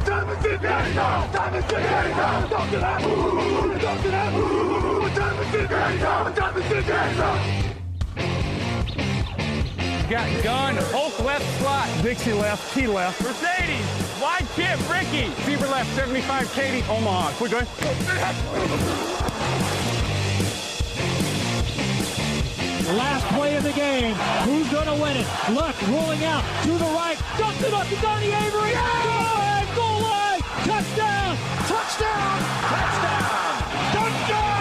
Got gun, Hulk left slot, Dixie left, T left, Mercedes, wide chip, Ricky, Fever left, 75, Katie, Omaha, quick going. Last play of the game, who's gonna win it? Luck rolling out to the right, dumps it up to Donnie Avery, goal line, touchdown, touchdown, touchdown, touchdown!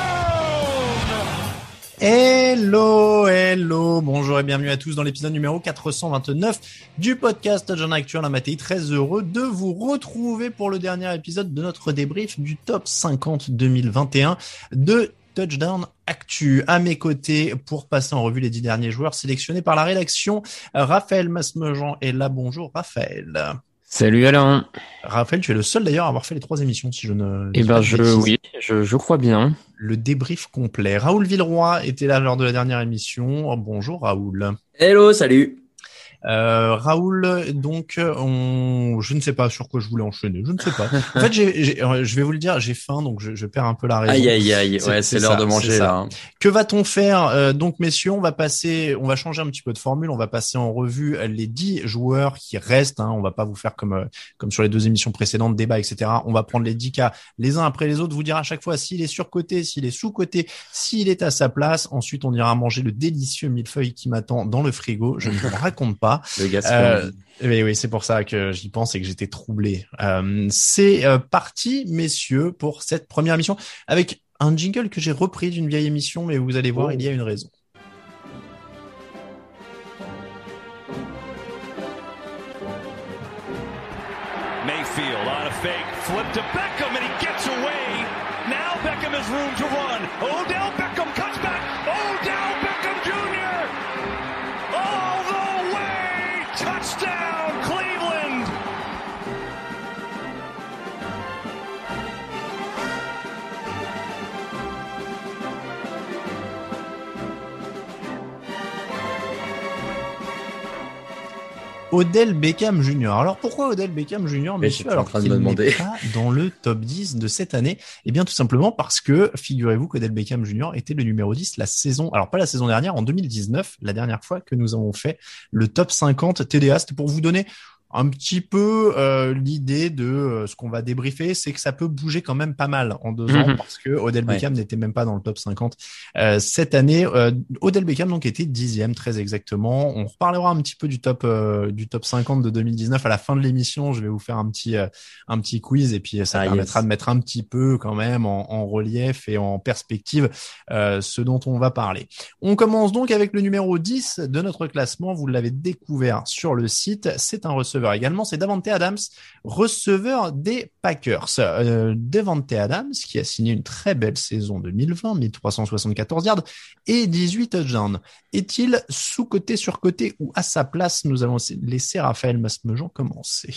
Hello, bonjour et bienvenue à tous dans l'épisode numéro 429 du podcast Touchdown Actu. La Matéi, très heureux de vous retrouver pour le dernier épisode de notre débrief du top 50 2021 de Touchdown Actu. À mes côtés, pour passer en revue les 10 derniers joueurs sélectionnés par la rédaction, Raphaël Masmejean est là. Bonjour Raphaël. Salut Alain. Raphaël, tu es le seul d'ailleurs à avoir fait les 3 émissions, si je ne... je crois bien. Le débrief complet. Raoul Villeroy était là lors de la dernière émission. Oh, bonjour Raoul. Hello, salut. Raoul, donc, je ne sais pas sur quoi je voulais enchaîner. Je ne sais pas. En fait, je vais vous le dire, j'ai faim, donc je perds un peu la raison. Aïe. Ouais, c'est l'heure de manger, là. Hein. Que va-t-on faire? Donc, messieurs, on va changer un petit peu de formule. On va passer en revue les 10 joueurs qui restent, hein. On va pas vous faire comme sur les 2 émissions précédentes, débat, etc. On va prendre les 10 cas les uns après les autres, vous dire à chaque fois s'il est surcoté, s'il est sous-coté, s'il est à sa place. Ensuite, on ira manger le délicieux millefeuille qui m'attend dans le frigo. Je ne vous le raconte pas. Le Gascon. Mais oui, c'est pour ça que j'y pense et que j'étais troublé. C'est parti, messieurs, pour cette première émission avec un jingle que j'ai repris d'une vieille émission, mais vous allez voir, il y a une raison. Mayfield on a fake, flip to Beckham and he gets away. Now Beckham has room to run. Odell Beckham cuts back. Odell Beckham Jr. All the way. Touchdown Cleveland. Odell Beckham Jr. Alors pourquoi Odell Beckham Jr. messieurs, alors qu'il n'est pas dans le top 10 de cette année? Eh bien tout simplement parce que figurez-vous qu'Odell Beckham Jr. était le numéro 10 la saison, alors pas la saison dernière, en 2019, la dernière fois que nous avons fait le top 50 TDA. C'était pour vous donner un petit peu l'idée de ce qu'on va débriefer, c'est que ça peut bouger quand même pas mal en 2 ans parce que Odell Beckham n'était même pas dans le top 50 cette année. Odell Beckham donc était 10e très exactement. On reparlera un petit peu du top 50 de 2019 à la fin de l'émission. Je vais vous faire un petit quiz et puis ça permettra de mettre un petit peu quand même en relief et en perspective ce dont on va parler. On commence donc avec le numéro 10 de notre classement. Vous l'avez découvert sur le site. C'est un receveur également, c'est Davante Adams, receveur des Packers. Davante Adams, qui a signé une très belle saison 2020, 1374 yards et 18 touchdowns. Est-il sous-coté, sur-coté ou à sa place? Nous allons laisser Raphaël Masmejean commencer.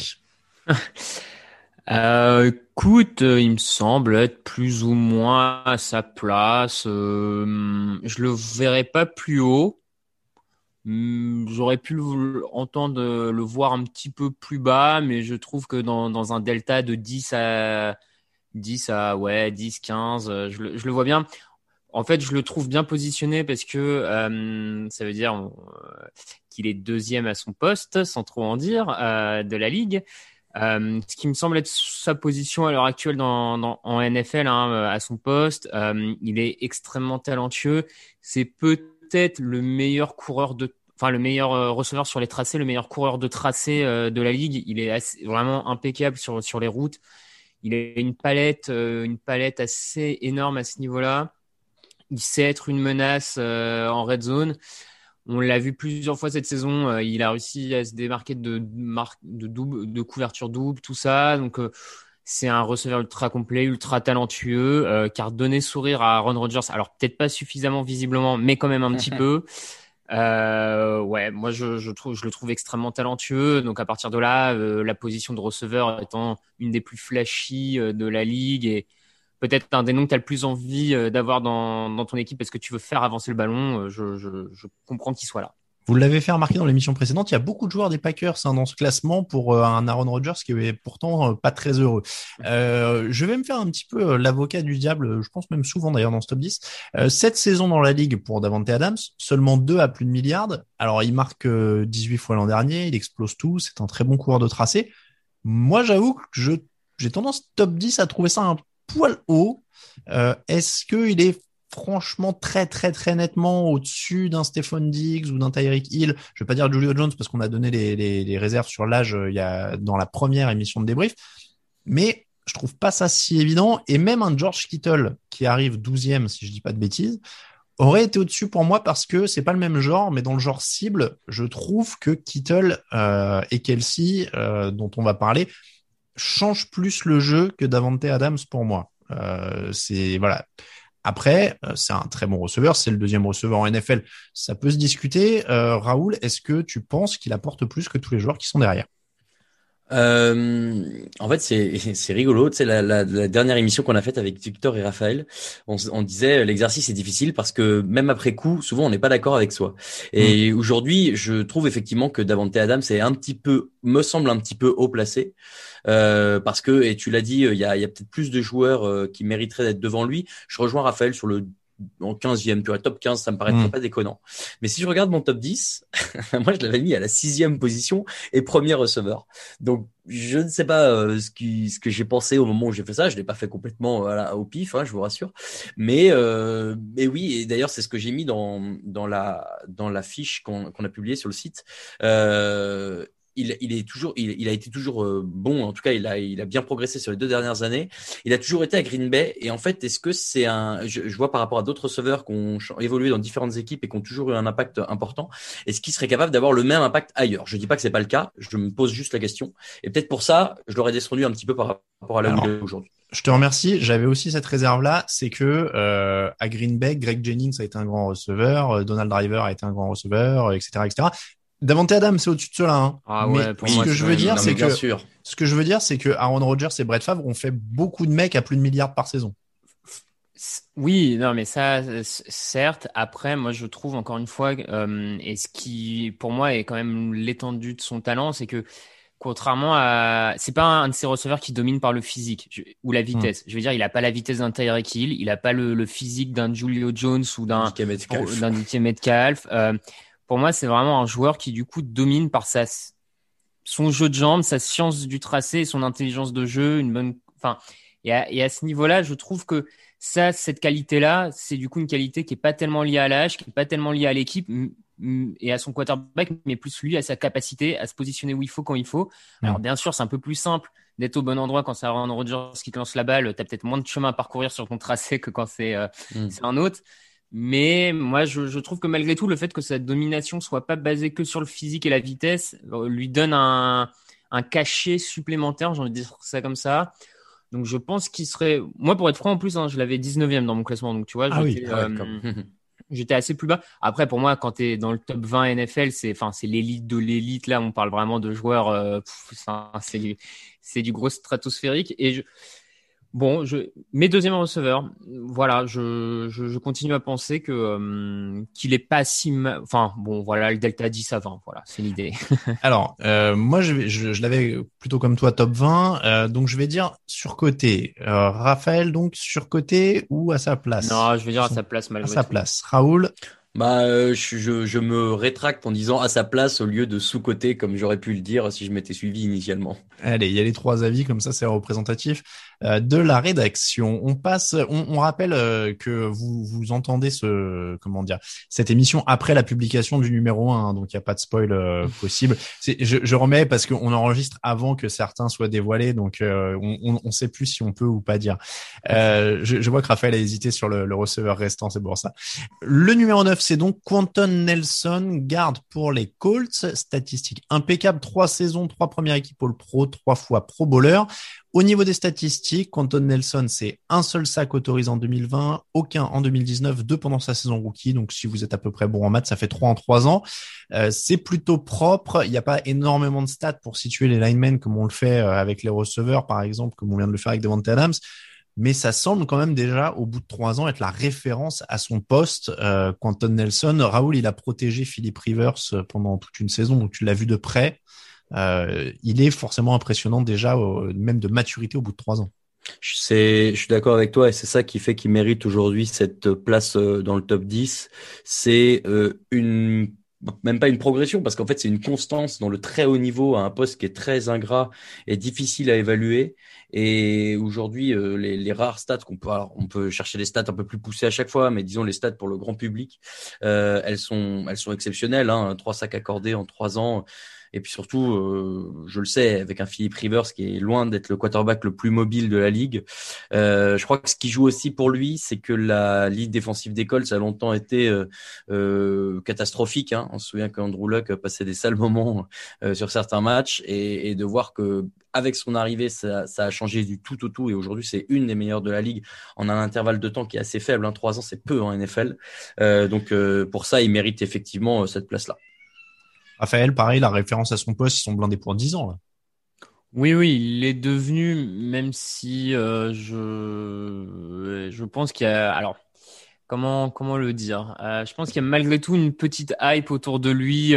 Écoute, il me semble être plus ou moins à sa place. Je le verrais pas plus haut. J'aurais pu entendre le voir un petit peu plus bas, mais je trouve que dans un delta de 10 à 10, 15, je le vois bien. En fait, je le trouve bien positionné parce que ça veut dire qu'il est 2e à son poste, sans trop en dire, de la ligue. Ce qui me semble être sa position à l'heure actuelle en NFL, hein, à son poste. Il est extrêmement talentueux. C'est peut-être le meilleur le meilleur receveur sur les tracés, le meilleur coureur de tracé de la ligue. Il est vraiment impeccable sur les routes. Il a une palette assez énorme à ce niveau-là. Il sait être une menace en red zone. On l'a vu plusieurs fois cette saison. Il a réussi à se démarquer de couverture double, tout ça. Donc c'est un receveur ultra complet, ultra talentueux, qui a redonné sourire à Aaron Rodgers. Alors peut-être pas suffisamment visiblement, mais quand même un petit peu. Moi je le trouve extrêmement talentueux. Donc à partir de là, la position de receveur étant une des plus flashy de la ligue et peut-être un des noms que tu as le plus envie d'avoir dans ton équipe parce que tu veux faire avancer le ballon, je comprends qu'il soit là. Vous l'avez fait remarquer dans l'émission précédente, il y a beaucoup de joueurs des Packers dans ce classement pour un Aaron Rodgers qui est pourtant pas très heureux. Je vais me faire un petit peu l'avocat du diable, je pense même souvent d'ailleurs dans ce top 10. Cette saison dans la ligue pour Davante Adams, seulement 2 à plus de milliards. Alors il marque 18 fois l'an dernier, il explose tout, c'est un très bon coureur de tracé. Moi j'avoue que j'ai tendance top 10 à trouver ça un poil haut. Est-ce qu'il est franchement très très très nettement au-dessus d'un Stephon Diggs ou d'un Tyreek Hill? Je vais pas dire Julio Jones parce qu'on a donné les réserves sur l'âge il y a dans la première émission de débrief, mais je trouve pas ça si évident. Et même un George Kittle qui arrive 12e si je dis pas de bêtises aurait été au-dessus pour moi parce que c'est pas le même genre, mais dans le genre cible, je trouve que Kittle et Kelsey dont on va parler changent plus le jeu que Davante Adams pour moi. C'est voilà. Après, c'est un très bon receveur, c'est le deuxième receveur en NFL. Ça peut se discuter. Raoul, est-ce que tu penses qu'il apporte plus que tous les joueurs qui sont derrière? En fait, c'est rigolo. Tu sais, la dernière émission qu'on a faite avec Victor et Raphaël, on disait l'exercice est difficile parce que même après coup, souvent on n'est pas d'accord avec soi. Et aujourd'hui, je trouve effectivement que Davante Adams me semble un petit peu haut placé. Parce que, et tu l'as dit, il y a peut-être plus de joueurs qui mériteraient d'être devant lui. Je rejoins Raphaël sur en 15e, tu vois, top 15, ça me paraît pas déconnant. Mais si je regarde mon top 10, moi, je l'avais mis à la 6e position et premier receveur. Donc, je ne sais pas ce que j'ai pensé au moment où j'ai fait ça. Je l'ai pas fait complètement au pif, je vous rassure. Mais oui, et d'ailleurs, c'est ce que j'ai mis dans la fiche qu'on a publiée sur le site. Il a été toujours bon. En tout cas, il a bien progressé sur les 2 dernières années. Il a toujours été à Green Bay. Et en fait, est-ce que c'est je vois par rapport à d'autres receveurs qui ont évolué dans différentes équipes et qui ont toujours eu un impact important, est-ce qu'il serait capable d'avoir le même impact ailleurs? Je dis pas que c'est pas le cas. Je me pose juste la question. Et peut-être pour ça, je l'aurais descendu un petit peu par rapport à là où il est aujourd'hui. Je te remercie. J'avais aussi cette réserve-là. C'est que à Green Bay, Greg Jennings a été un grand receveur, Donald Driver a été un grand receveur, etc., etc. Davante Adams, c'est au-dessus de cela. Hein. Ah ouais, mais ce que je veux dire, c'est que Aaron Rodgers et Brett Favre ont fait beaucoup de mecs à plus de milliards par saison. Oui, non, mais ça, certes. Après, moi, je trouve encore une fois, et ce qui, pour moi, est quand même l'étendue de son talent, c'est que contrairement c'est pas un de ces receveurs qui domine par le physique ou la vitesse. Je veux dire, il a pas la vitesse d'un Tyreek Hill, il a pas le physique d'un Julio Jones ou d'un DK Metcalf. Pour moi, c'est vraiment un joueur qui, du coup, domine par son jeu de jambes, sa science du tracé, son intelligence de jeu, et à ce niveau-là, je trouve que cette qualité-là, c'est du coup une qualité qui est pas tellement liée à l'âge, qui est pas tellement liée à l'équipe et à son quarterback, mais plus lui à sa capacité à se positionner où il faut quand il faut. Alors, bien sûr, c'est un peu plus simple d'être au bon endroit quand c'est Aaron Rodgers qui te lance la balle. T'as peut-être moins de chemin à parcourir sur ton tracé que quand c'est un autre. Mais moi, je trouve que malgré tout, le fait que sa domination soit pas basée que sur le physique et la vitesse lui donne un cachet supplémentaire, j'ai envie de dire ça comme ça. Donc, je pense qu'il serait... Moi, pour être franc, en plus, je l'avais 19e dans mon classement. Donc, tu vois, j'étais assez plus bas. Après, pour moi, quand tu es dans le top 20 NFL, c'est l'élite de l'élite. Là, on parle vraiment de joueurs... c'est du gros stratosphérique. Et mes deuxièmes receveurs, voilà, je continue à penser qu'il est pas si mal. Enfin, bon, voilà, le Delta 10 à 20, voilà, c'est l'idée. Alors, moi, je l'avais plutôt comme toi, top 20. Donc, je vais dire surcoté. Raphaël, donc, surcoté ou à sa place? Non, je vais dire à sa place, malgré tout. À sa place. Raoul? Je me rétracte en disant à sa place au lieu de sous-côté comme j'aurais pu le dire si je m'étais suivi initialement. Allez, il y a les 3 avis, comme ça c'est représentatif de la rédaction. On rappelle que vous entendez cette émission après la publication du numéro 1, donc il n'y a pas de spoil possible. Je remets parce qu'on enregistre avant que certains soient dévoilés, donc on sait plus si on peut ou pas dire. Je vois que Raphaël a hésité sur le receveur restant, c'est pour ça. Le numéro 9, c'est donc Quenton Nelson, garde pour les Colts. Statistique impeccable, 3 saisons, 3 premières équipes All-Pro, 3 fois Pro Bowler. Au niveau des statistiques, Quenton Nelson, c'est un seul sac autorisé en 2020, aucun en 2019, 2 pendant sa saison rookie. Donc, si vous êtes à peu près bon en maths, ça fait 3 en 3 ans. C'est plutôt propre. Il n'y a pas énormément de stats pour situer les linemen comme on le fait avec les receveurs, par exemple, comme on vient de le faire avec Davante Adams. mais ça semble quand même déjà, au bout de 3 ans, être la référence à son poste. Quenton Nelson, Raoul, il a protégé Philip Rivers pendant toute une saison, donc tu l'as vu de près. Il est forcément impressionnant déjà, même de maturité au bout de 3 ans. Je suis d'accord avec toi et c'est ça qui fait qu'il mérite aujourd'hui cette place dans le top 10. C'est même pas une progression parce qu'en fait c'est une constance dans le très haut niveau à un poste qui est très ingrat et difficile à évaluer. Et aujourd'hui, les rares stats on peut chercher des stats un peu plus poussées à chaque fois, mais disons les stats pour le grand public, elles sont exceptionnelles. 3 sacs accordés en 3 ans. Et puis surtout, je le sais, avec un Philip Rivers qui est loin d'être le quarterback le plus mobile de la ligue, je crois que ce qui joue aussi pour lui, c'est que la ligne défensive des Colts a longtemps été catastrophique. On se souvient qu'Andrew Luck passait des sales moments sur certains matchs, et de voir que avec son arrivée, ça a changé du tout au tout, et aujourd'hui c'est une des meilleures de la ligue en un intervalle de temps qui est assez faible. 3 ans, c'est peu en NFL, donc pour ça, il mérite effectivement cette place-là. Raphaël, pareil, la référence à son poste, ils sont blindés pour 10 ans, là. Oui, il est devenu, même si je pense qu'il y a, alors comment le dire, je pense qu'il y a malgré tout une petite hype autour de lui.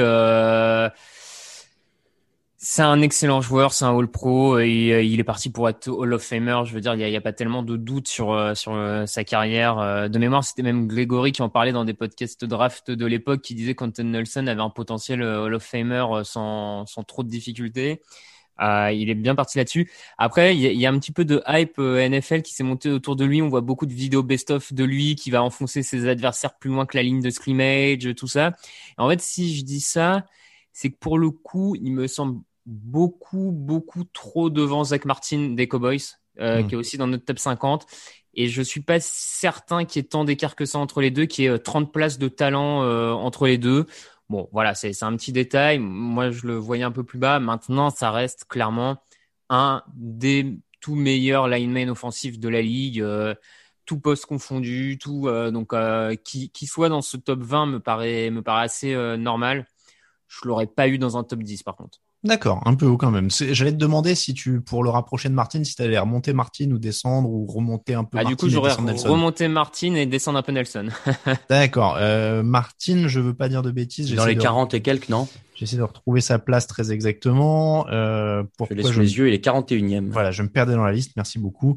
C'est un excellent joueur, c'est un All-Pro et il est parti pour être Hall of Famer. Je veux dire, il y a pas tellement de doute sur sa carrière. De mémoire, c'était même Grégory qui en parlait dans des podcasts draft de l'époque, qui disait qu'Anton Nelson avait un potentiel Hall of Famer sans trop de difficultés. Il est bien parti là-dessus. Après, il y a un petit peu de hype NFL qui s'est monté autour de lui. On voit beaucoup de vidéos best-of de lui qui va enfoncer ses adversaires plus loin que la ligne de scrimmage, tout ça. Et en fait, si je dis ça, c'est que pour le coup, il me semble beaucoup trop devant Zach Martin des Cowboys, qui est aussi dans notre top 50. Et je suis pas certain qu'il y ait tant d'écart que ça entre les deux, qu'il y ait 30 places de talent entre les deux. Bon, voilà, c'est un petit détail. Moi, je le voyais un peu plus bas. Maintenant, ça reste clairement un des tout meilleurs linemen offensifs de la ligue, tout poste confondu, tout. Donc, qui soit dans ce top 20 me paraît assez normal. Je l'aurais pas eu dans un top 10, par contre. D'accord, un peu haut quand même. J'allais te demander si pour le rapprocher de Martin, si tu allais remonter Martin ou descendre, ou remonter un peu Martin. Du coup, j'aurais remonté Martin et descendre un peu Nelson. D'accord. Martin, je veux pas dire de bêtises. Dans les 40 et quelques, non? J'essaie de retrouver sa place très exactement. Pourquoi je l'ai sous les yeux, il est 41e. Voilà, je me perdais dans la liste, merci beaucoup.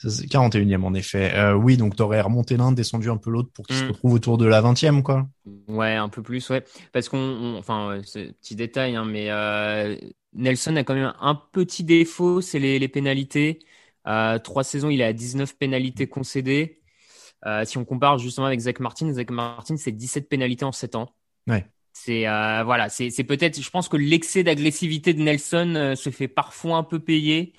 41e en effet. Oui, donc t'aurais remonté l'un, descendu un peu l'autre pour qu'il se retrouve autour de la 20e, quoi. Ouais, un peu plus, ouais. Parce c'est petit détail, mais Nelson a quand même un petit défaut, c'est les pénalités. 3 saisons, il est à 19 pénalités concédées. Si on compare justement avec Zach Martin, c'est 17 pénalités en 7 ans. Ouais. C'est peut-être, je pense que l'excès d'agressivité de Nelson se fait parfois un peu payer.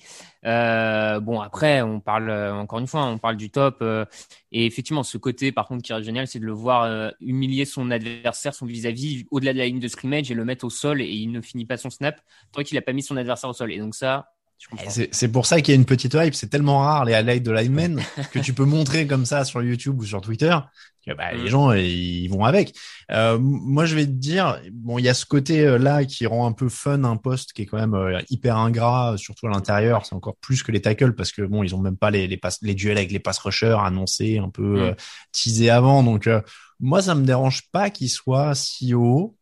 Bon, après, on parle encore une fois, on parle du top, et effectivement, ce côté, par contre, qui est génial, c'est de le voir humilier son adversaire, son vis-à-vis, au-delà de la ligne de scrimmage, et le mettre au sol, et il ne finit pas son snap tant qu'il a pas mis son adversaire au sol. Et donc ça, je comprends. C'est pour ça qu'il y a une petite hype. C'est tellement rare les highlights de linemen que tu peux montrer comme ça sur YouTube ou sur Twitter. Les gens, ils vont avec. Moi, je vais te dire, bon, il y a ce côté-là qui rend un peu fun un poste qui est quand même hyper ingrat, surtout à l'intérieur. C'est encore plus que les tackles parce que bon, ils ont même pas les duels avec les pass rushers annoncés, un peu teasés avant. Donc, moi, ça me dérange pas qu'il soit si haut.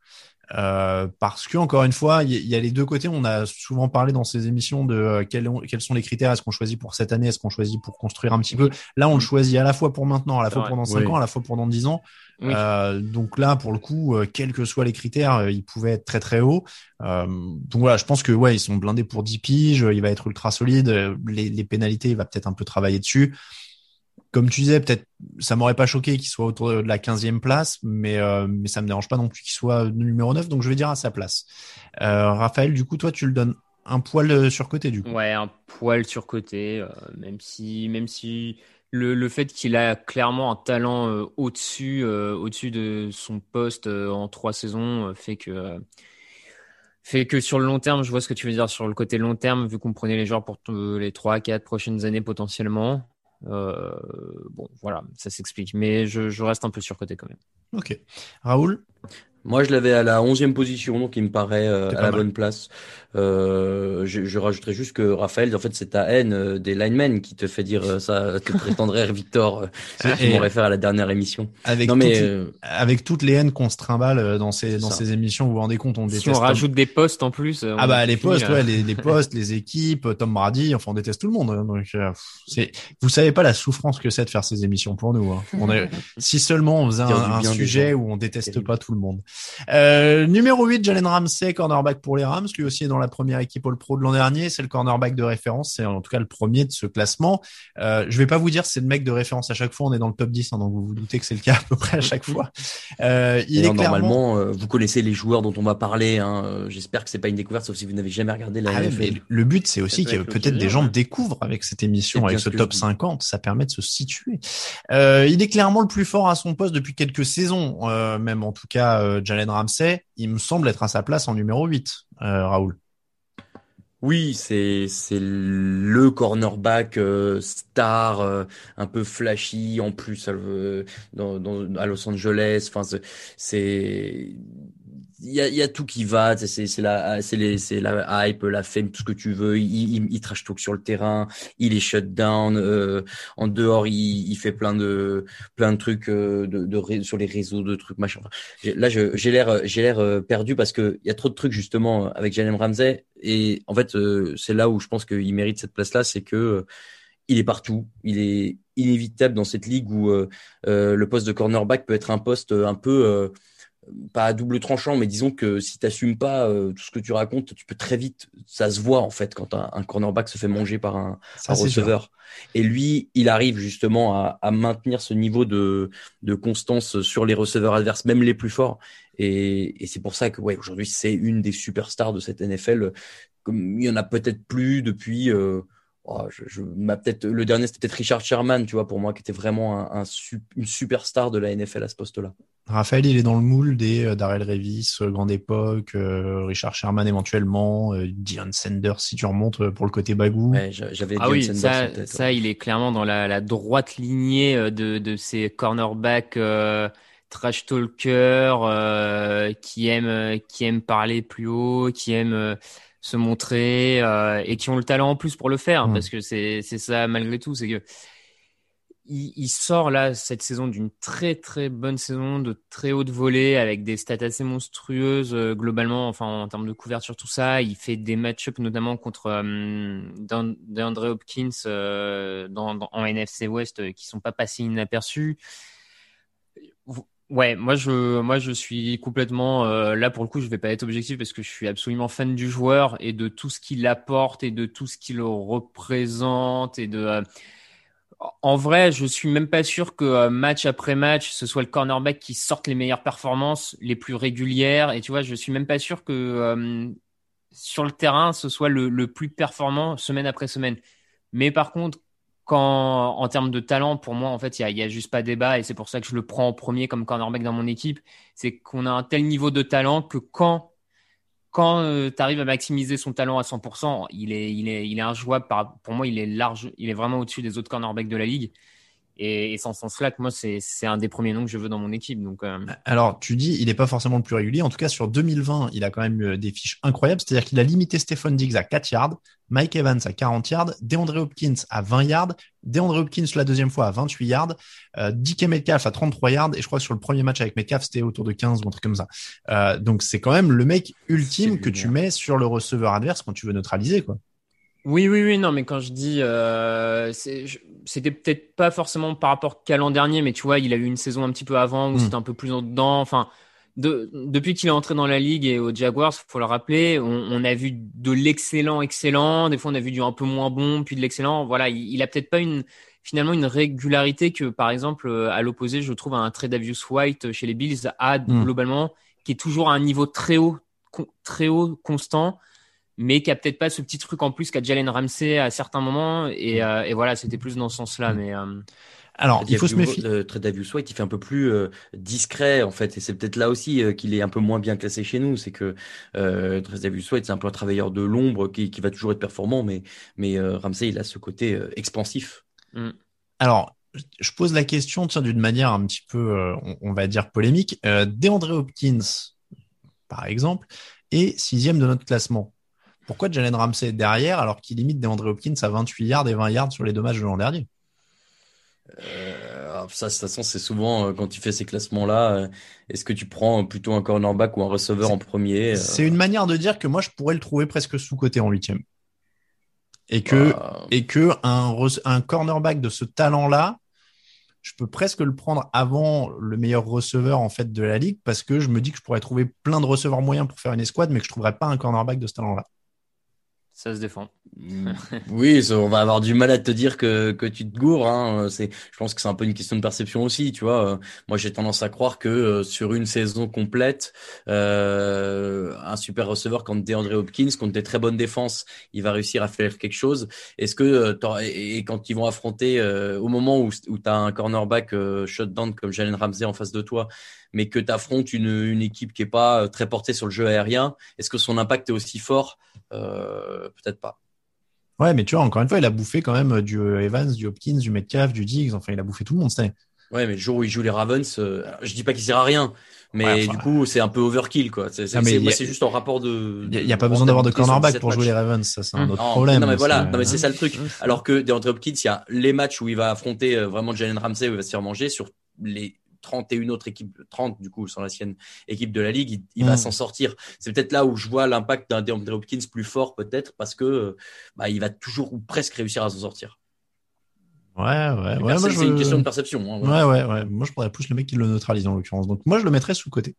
Parce que encore une fois, il y a les deux côtés. On a souvent parlé dans ces émissions de quels sont les critères. Est-ce qu'on choisit pour cette année? Est-ce qu'on choisit pour construire un petit peu? Là, on le choisit à la fois pour maintenant, à la fois pour dans 5 ans, à la fois pour dans 10 ans. Oui. Donc là, pour le coup, quels que soient les critères, ils pouvaient être très très hauts. Donc voilà, je pense que ils sont blindés pour 10 piges. Il va être ultra solide. Les pénalités, il va peut-être un peu travailler dessus. Comme tu disais, peut-être ça m'aurait pas choqué qu'il soit autour de la 15e place, mais ça me dérange pas non plus qu'il soit numéro 9, donc je vais dire à sa place. Raphaël, du coup, toi, tu le donnes un poil surcoté, du coup. Ouais, un poil surcoté, même si le fait qu'il a clairement un talent au-dessus de son poste en 3 saisons fait que sur le long terme, je vois ce que tu veux dire sur le côté long terme, vu qu'on prenait les joueurs pour les 3-4 prochaines années potentiellement. Bon, voilà, ça s'explique, mais je reste un peu surcoté quand même. Ok. Raoul? Moi, je l'avais à la 11e position, donc il me paraît à la bonne place. Je rajouterais juste que Raphaël, en fait, c'est ta haine des linemen qui te fait dire ça, te prétendrait Victor, je m'en réfère à la dernière émission. Avec toutes les haines qu'on se trimballe dans ces émissions, vous vous rendez compte, on déteste. Si on rajoute des postes en plus. Les postes, les postes, les équipes, Tom Brady, enfin, on déteste tout le monde. Donc, vous savez pas la souffrance que c'est de faire ces émissions pour nous. Hein. Si seulement on faisait un sujet où on déteste pas tout le monde. Numéro 8, Jalen Ramsey, cornerback pour les Rams. Lui aussi est dans la première équipe All-Pro de l'an dernier. C'est le cornerback de référence. C'est en tout cas le premier de ce classement. Je vais pas vous dire c'est le mec de référence à chaque fois. On est dans le top 10, donc vous vous doutez que c'est le cas à peu près à chaque fois. Normalement, vous connaissez les joueurs dont on va parler. Hein. J'espère que c'est pas une découverte, sauf si vous n'avez jamais regardé la NFL. Mais le but, c'est aussi que peut-être des gens découvrent avec cette émission, avec ce top 50. Ça permet de se situer. Il est clairement le plus fort à son poste depuis quelques saisons, même en tout cas, Jalen Ramsey. Il me semble être à sa place en numéro 8, Raoul. Oui, c'est le cornerback star, un peu flashy en plus à Los Angeles. Enfin, il y a tout qui va. C'est la hype, la fame, tout ce que tu veux. Il trash talk sur le terrain, il est shut down. En dehors, il fait plein de trucs sur les réseaux, de trucs machin. Là, j'ai l'air perdu parce que il y a trop de trucs justement avec Jalen Ramsey. Et en fait, c'est là où je pense qu'il mérite cette place-là, c'est que il est partout, il est inévitable dans cette ligue où le poste de cornerback peut être un poste un peu pas à double tranchant, mais disons que si t'assumes pas tout ce que tu racontes, tu peux très vite, ça se voit en fait quand un cornerback se fait manger par un receveur. Et lui, il arrive justement à maintenir ce niveau de constance sur les receveurs adverses, même les plus forts. Et c'est pour ça que aujourd'hui c'est une des superstars de cette NFL. Comme il y en a peut-être plus depuis. Le dernier c'était peut-être Richard Sherman, tu vois, pour moi qui était vraiment une superstar de la NFL à ce poste-là. Raphaël, il est dans le moule des Darrell Revis, grande époque, Richard Sherman éventuellement, Deion Sanders si tu remontes pour le côté bagou. Ouais, j'avais Deion Sanders en tête. Ça, il est clairement dans la droite lignée de ces cornerbacks trash talkers qui aiment parler plus haut, qui aiment se montrer et qui ont le talent en plus pour le faire, parce que c'est ça malgré tout, c'est que il sort là cette saison d'une très très bonne saison de très haute volée avec des stats assez monstrueuses globalement, enfin en termes de couverture, tout ça. Il fait des match-ups notamment contre DeAndre Hopkins en NFC West qui sont pas passés inaperçus. Ouais, moi je suis complètement là pour le coup, je vais pas être objectif parce que je suis absolument fan du joueur et de tout ce qu'il apporte et de tout ce qu'il représente et de en vrai, je suis même pas sûr que match après match, ce soit le cornerback qui sorte les meilleures performances, les plus régulières. Et tu vois, je suis même pas sûr que sur le terrain, ce soit le plus performant semaine après semaine. Mais par contre, en termes de talent, pour moi, en fait, il y a juste pas débat. Et c'est pour ça que je le prends en premier comme cornerback dans mon équipe. C'est qu'on a un tel niveau de talent que quand tu arrives à maximiser son talent à 100%, il est injouable. Pour moi, il est vraiment au-dessus des autres cornerbacks de la ligue. Et sans ce sens-là, moi, c'est un des premiers noms que je veux dans mon équipe. Donc, Alors, tu dis, il n'est pas forcément le plus régulier. En tout cas, sur 2020, il a quand même eu des fiches incroyables. C'est-à-dire qu'il a limité Stephon Diggs à 4 yards, Mike Evans à 40 yards, DeAndre Hopkins à 20 yards, DeAndre Hopkins la deuxième fois à 28 yards, DK Metcalf à 33 yards. Et je crois que sur le premier match avec Metcalf, c'était autour de 15 ou un truc comme ça. Donc, c'est quand même le mec ultime que tu mets sur le receveur adverse quand tu veux neutraliser, quoi. Oui, non, mais quand je dis, c'était peut-être pas forcément par rapport qu'à l'an dernier, mais tu vois, il a eu une saison un petit peu avant où c'était un peu plus en dedans. Enfin, depuis qu'il est entré dans la ligue et aux Jaguars, faut le rappeler, on a vu de l'excellent, des fois on a vu du un peu moins bon, puis de l'excellent. Voilà, il a peut-être pas finalement une régularité que, par exemple, à l'opposé, je trouve un Tre'Davious White chez les Bills a globalement, qui est toujours à un niveau très haut, constant, mais qui a peut-être pas ce petit truc en plus qu'a Jalen Ramsey à certains moments. Et voilà, c'était plus dans ce sens-là. Mais alors, il faut se méfier. Tre'Davious White, il fait un peu plus discret en fait, et c'est peut-être là aussi qu'il est un peu moins bien classé chez nous. C'est que Tre'Davious White, c'est un peu un travailleur de l'ombre qui va toujours être performant, mais Ramsey, il a ce côté expansif. Alors, je pose la question d'une manière un petit peu, on va dire polémique. DeAndre Hopkins par exemple, et 6e de notre classement. Pourquoi Jalen Ramsey est derrière alors qu'il limite DeAndre Hopkins à 28 yards et 20 yards sur les deux matchs de l'an dernier? Ça, de toute façon, c'est souvent quand tu fais ces classements-là, est-ce que tu prends plutôt un cornerback ou un receveur en premier? C'est une manière de dire que moi, je pourrais le trouver presque sous-coté en 8e. Et que un cornerback de ce talent-là, je peux presque le prendre avant le meilleur receveur en fait de la ligue parce que je me dis que je pourrais trouver plein de receveurs moyens pour faire une escouade, mais que je trouverais pas un cornerback de ce talent-là. Ça se défend. Oui, on va avoir du mal à te dire que tu te gourres. Hein. Je pense que c'est un peu une question de perception aussi, tu vois. Moi, j'ai tendance à croire que sur une saison complète, un super receveur comme DeAndre Hopkins, contre des très bonnes défenses, il va réussir à faire quelque chose. Est-ce que et quand ils vont affronter au moment où tu as un cornerback shutdown comme Jalen Ramsey en face de toi, mais que tu affrontes une équipe qui est pas très portée sur le jeu aérien, est-ce que son impact est aussi fort? Peut-être pas. Ouais, mais tu vois, encore une fois, il a bouffé quand même du Evans, du Hopkins, du Metcalf, du Diggs. Enfin, il a bouffé tout le monde cette année. Ouais, mais le jour où il joue les Ravens, je dis pas qu'il sert à rien, mais du coup, c'est un peu overkill, quoi. Moi, c'est juste en rapport de. Il y a pas besoin d'avoir de cornerback pour jouer les Ravens, ça, c'est un autre problème. Non, mais voilà, non, mais c'est ça le truc. Alors que DeAndre Hopkins, il y a les matchs où il va affronter vraiment Jalen Ramsey, où il va se faire manger sur les 31 autres équipes, 30 du coup, sans la sienne équipe de la ligue, il va s'en sortir. C'est peut-être là où je vois l'impact d'un DeAndre Hopkins plus fort, peut-être, parce que il va toujours ou presque réussir à s'en sortir. Ouais. Moi, c'est une question de perception. Hein, voilà. Ouais. Moi, je prendrais plus le mec qui le neutralise en l'occurrence. Donc, moi, je le mettrais sous-côté.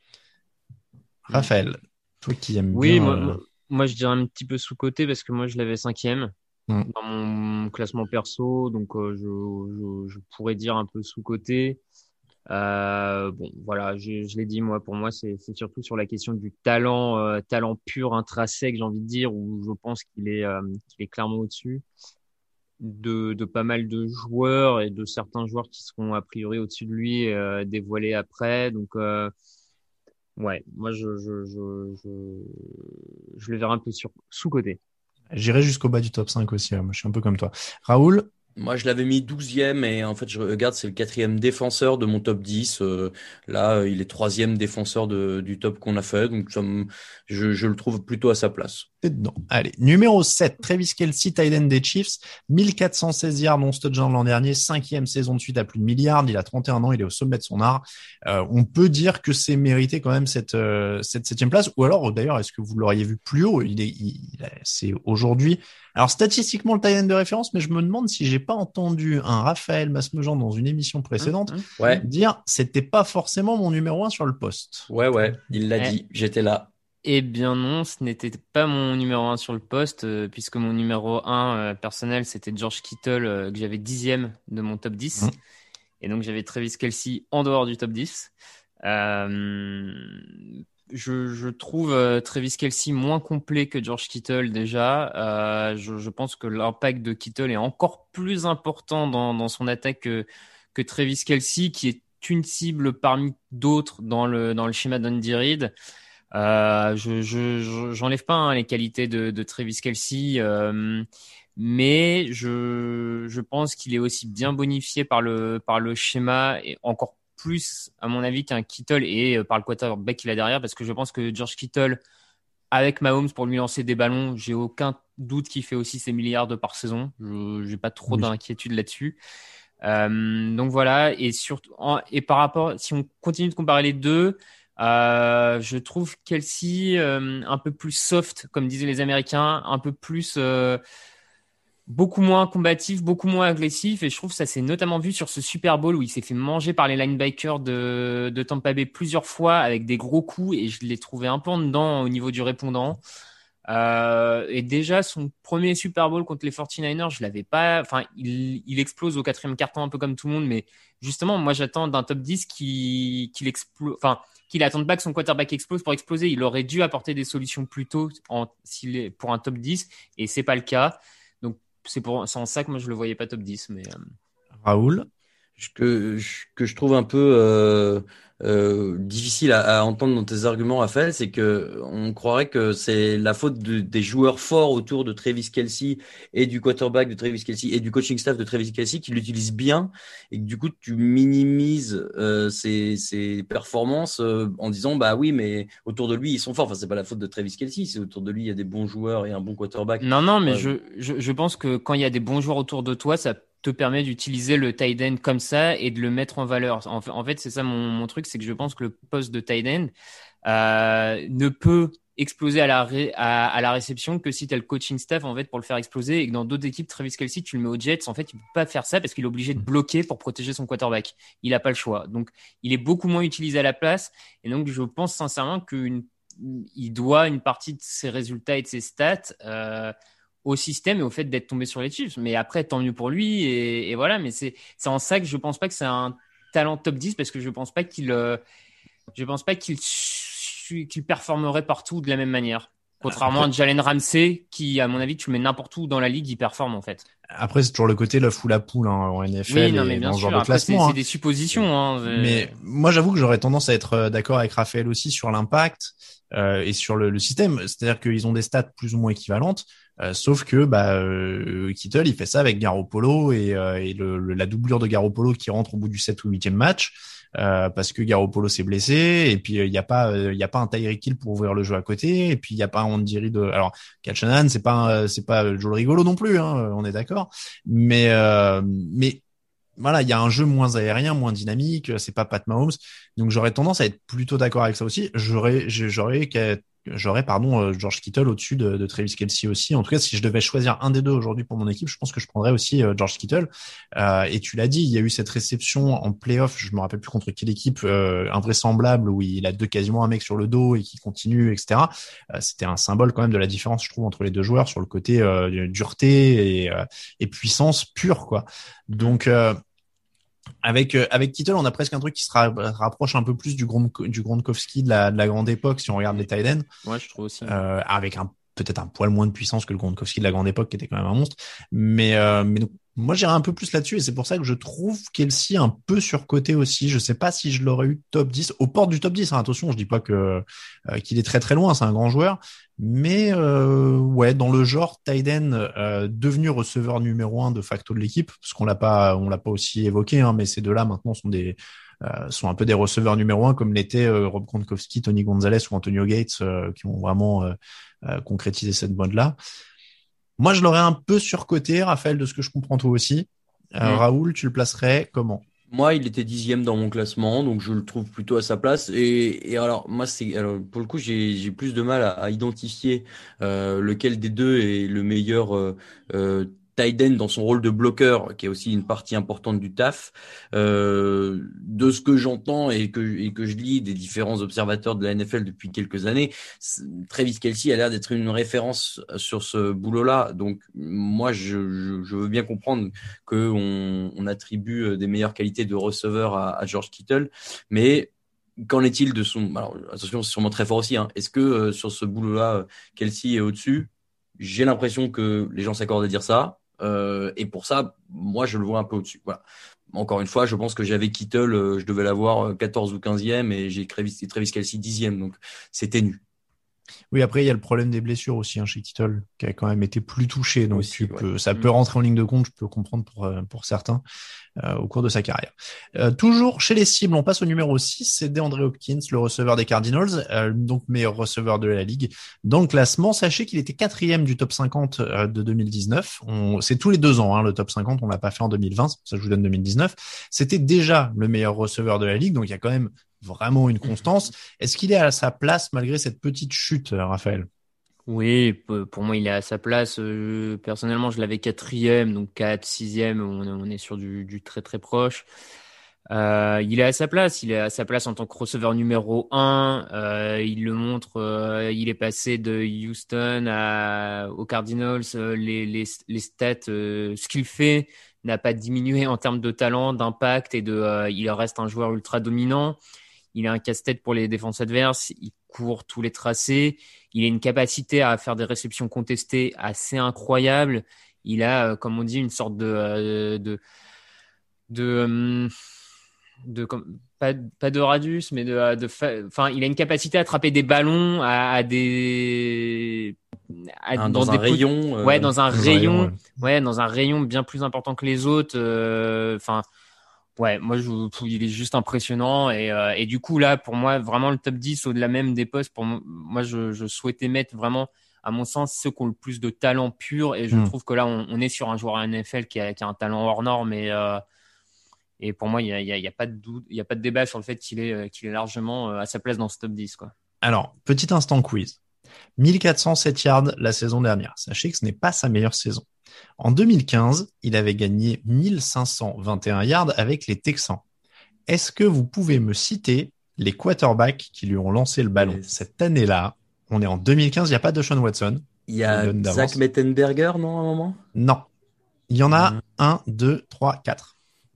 Raphaël, toi qui aimes bien. Moi, je dirais un petit peu sous-côté parce que moi, je l'avais 5e dans mon classement perso. Donc, je pourrais dire un peu sous-côté. Bon, voilà, je l'ai dit, moi, pour moi, c'est surtout sur la question du talent pur, intrinsèque, j'ai envie de dire, où je pense qu'il est clairement au-dessus de pas mal de joueurs et de certains joueurs qui seront a priori au-dessus de lui, dévoilés après. Donc, ouais, moi, je le verrai un peu sous-côté. J'irai jusqu'au bas du top 5 aussi. Moi, je suis un peu comme toi. Raoul? Moi, je l'avais mis 12e et en fait, je regarde, c'est le 4e défenseur de mon top 10. Là, il est 3e défenseur du top qu'on a fait. Donc, je le trouve plutôt à sa place. C'est dedans. Allez, numéro 7, Travis Kelce, tight end des Chiefs. 1416 yards, non touchdown l'an dernier. 5e saison de suite à plus de milliards. Il a 31 ans, il est au sommet de son art. On peut dire que c'est mérité quand même cette 7e place. Ou alors, d'ailleurs, est-ce que vous l'auriez vu plus haut? C'est aujourd'hui. Alors, statistiquement, le tight end de référence, mais je me demande si j'ai pas entendu un Raphaël Masmejean dans une émission précédente dire c'était pas forcément mon numéro 1 sur le poste. Ouais, il l'a dit, j'étais là. Eh bien non, ce n'était pas mon numéro 1 sur le poste, puisque mon numéro 1 personnel, c'était George Kittle, que j'avais 10e de mon top 10. Et donc, j'avais Travis Kelce en dehors du top 10. Je trouve Travis Kelce moins complet que George Kittle déjà. Je pense que l'impact de Kittle est encore plus important dans son attaque que Travis Kelce, qui est une cible parmi d'autres dans le schéma d'Andy Reid. J'enlève pas les qualités de Travis Kelce, mais je pense qu'il est aussi bien bonifié par le schéma et encore plus à mon avis qu'un Kittle et par le quarterback qu'il a derrière, parce que je pense que George Kittle avec Mahomes pour lui lancer des ballons, j'ai aucun doute qu'il fait aussi ses milliards par saison. J'ai pas trop d'inquiétude là-dessus. Donc voilà, et surtout et par rapport, si on continue de comparer les deux, je trouve Kelce un peu plus soft, comme disaient les Américains, un peu plus beaucoup moins combatif, beaucoup moins agressif, et je trouve que ça s'est notamment vu sur ce Super Bowl où il s'est fait manger par les linebackers de Tampa Bay plusieurs fois avec des gros coups, et je l'ai trouvé un peu en dedans au niveau du répondant. Et déjà son premier Super Bowl contre les 49ers, je l'avais pas, enfin il explose au 4e quart-temps un peu comme tout le monde, mais justement moi j'attends d'un top 10 qu'il explose, enfin qu'il attende pas que son quarterback explose pour exploser. Il aurait dû apporter des solutions plus tôt pour un top 10, et c'est pas le cas. Donc c'est en ça que moi je le voyais pas top 10. Mais Raoul, que je trouve un peu difficile à entendre dans tes arguments, Raphaël, c'est que on croirait que c'est la faute des joueurs forts autour de Travis Kelce et du quarterback de Travis Kelce et du coaching staff de Travis Kelce qui l'utilisent bien et que du coup tu minimises ses performances en disant bah oui mais autour de lui ils sont forts. Enfin c'est pas la faute de Travis Kelce, c'est autour de lui il y a des bons joueurs et un bon quarterback. Non, mais je pense que quand il y a des bons joueurs autour de toi, ça te permet d'utiliser le tight end comme ça et de le mettre en valeur. En fait, c'est ça mon truc, c'est que je pense que le poste de tight end ne peut exploser à la réception que si tu as le coaching staff en fait pour le faire exploser et que dans d'autres équipes, Travis Kelce, tu le mets aux Jets, en fait, il peut pas faire ça parce qu'il est obligé de bloquer pour protéger son quarterback. Il a pas le choix. Donc, il est beaucoup moins utilisé à la place et donc je pense sincèrement il doit une partie de ses résultats et de ses stats au système et au fait d'être tombé sur les Chiefs. Mais après, tant mieux pour lui. Et voilà, mais c'est en ça que je pense pas que c'est un talent top 10 parce que je pense pas qu'il performerait partout de la même manière. Contrairement à Jalen Ramsey, qui, à mon avis, tu le mets n'importe où dans la ligue, il performe en fait. Après, c'est toujours le côté l'œuf ou la poule en NFL oui, non, mais et bien dans ce sûr. genre de Après, classement. c'est des suppositions. Mais moi, j'avoue que j'aurais tendance à être d'accord avec Raphaël aussi sur l'impact et sur le système. C'est-à-dire qu'ils ont des stats plus ou moins équivalentes, sauf que Kittle, il fait ça avec Garoppolo et la doublure de Garoppolo qui rentre au bout du 7 ou 8e match. Parce que Garoppolo s'est blessé et puis il y a pas un Tyreek Hill pour ouvrir le jeu à côté et puis il y a pas un Andy Reid alors Kyle Shanahan c'est pas Joe Rigolo non plus hein, on est d'accord mais voilà, il y a un jeu moins aérien, moins dynamique, c'est pas Pat Mahomes. Donc j'aurais tendance à être plutôt d'accord avec ça aussi. J'aurais George Kittle au-dessus de Travis Kelce aussi. En tout cas, si je devais choisir un des deux aujourd'hui pour mon équipe, je pense que je prendrais aussi George Kittle. Et tu l'as dit, il y a eu cette réception en playoff, je me rappelle plus contre quelle équipe, invraisemblable où il a quasiment un mec sur le dos et qui continue, etc. C'était un symbole quand même de la différence, je trouve, entre les deux joueurs sur le côté dureté et puissance pure, quoi. Donc avec Kittle, on a presque un truc qui se rapproche un peu plus du Gronkowski de la grande époque si on regarde les tight ends. Ouais, je trouve aussi. Avec peut-être un poil moins de puissance que le Gronkowski de la grande époque qui était quand même un monstre. Mais donc, moi j'irais un peu plus là-dessus et c'est pour ça que je trouve Kelce un peu surcoté aussi. Je sais pas si je l'aurais eu top 10 aux portes du top 10. Hein. Attention, je dis pas que qu'il est très très loin, c'est un grand joueur. Mais ouais, dans le genre Tyden devenu receveur numéro 1 de facto de l'équipe, parce qu'on l'a pas aussi évoqué, hein, mais ces deux-là maintenant sont un peu des receveurs numéro 1 comme l'étaient Rob Gronkowski, Tony Gonzalez ou Antonio Gates, qui ont vraiment concrétisé cette mode-là. Moi, je l'aurais un peu surcoté, Raphaël, de ce que je comprends toi aussi. Raoul, tu le placerais comment? Moi, il était 10e dans mon classement, donc je le trouve plutôt à sa place. Et alors, moi, pour le coup, j'ai plus de mal à identifier lequel des deux est le meilleur tight end dans son rôle de bloqueur, qui est aussi une partie importante du taf. De ce que j'entends et que je lis des différents observateurs de la NFL depuis quelques années, Travis Kelce a l'air d'être une référence sur ce boulot-là. Donc, moi, je veux bien comprendre qu'on attribue des meilleures qualités de receveur à George Kittle, mais qu'en est-il de son... Alors, attention, c'est sûrement très fort aussi. Hein. Est-ce que sur ce boulot-là, Kelce est au-dessus? J'ai l'impression que les gens s'accordent à dire ça. Et pour ça, moi, je le vois un peu au-dessus. Voilà. Encore une fois, je pense que j'avais Kittle, je devais l'avoir 14 ou 15e et j'ai Travis Kelce 10e. Donc, c'est ténu. Oui, après, il y a le problème des blessures aussi, hein, chez Kittle, qui a quand même été plus touché. Donc, aussi, ça peut rentrer en ligne de compte, je peux comprendre pour certains, au cours de sa carrière. Toujours chez les cibles, on passe au numéro 6, c'est DeAndre Hopkins, le receveur des Cardinals, donc meilleur receveur de la ligue. Dans le classement, sachez qu'il était 4e du top 50 de 2019. C'est tous les 2 ans, hein, le top 50, on l'a pas fait en 2020, ça je vous donne 2019. C'était déjà le meilleur receveur de la ligue, donc il y a quand même vraiment une constance. Est-ce qu'il est à sa place malgré cette petite chute, Raphaël? Oui, pour moi, il est à sa place. Personnellement, je l'avais 4e, donc 4, 6e, on est sur du très très proche. Il est à sa place. Il est à sa place en tant que receveur numéro 1. Il le montre. Il est passé de Houston aux Cardinals. Les stats, ce qu'il fait n'a pas diminué en termes de talent, d'impact et il reste un joueur ultra dominant. Il a un casse-tête pour les défenses adverses. Il court tous les tracés. Il a une capacité à faire des réceptions contestées assez incroyable. Il a, comme on dit, une sorte de pas de radius, mais enfin, il a une capacité à attraper des ballons dans un rayon. Dans un rayon, dans un rayon bien plus important que les autres. Enfin, moi, il est juste impressionnant et du coup là, pour moi, vraiment le top 10 au-delà même des postes. Pour moi, je souhaitais mettre vraiment, à mon sens, ceux qui ont le plus de talent pur et je trouve que là, on est sur un joueur NFL qui a un talent hors norme et pour moi, il y a pas de doute, il y a pas de débat sur le fait qu'il est largement à sa place dans ce top 10, quoi. Alors, petit instant quiz. 1407 yards la saison dernière. Sachez que ce n'est pas sa meilleure saison. En 2015, il avait gagné 1521 yards avec les Texans. Est-ce que vous pouvez me citer les quarterbacks qui lui ont lancé le ballon cette année-là? On est en 2015, il n'y a pas de Sean Watson. Il y a Zach Mettenberger, non, à un moment? Non. Il y en a 1, 2, 3, 4.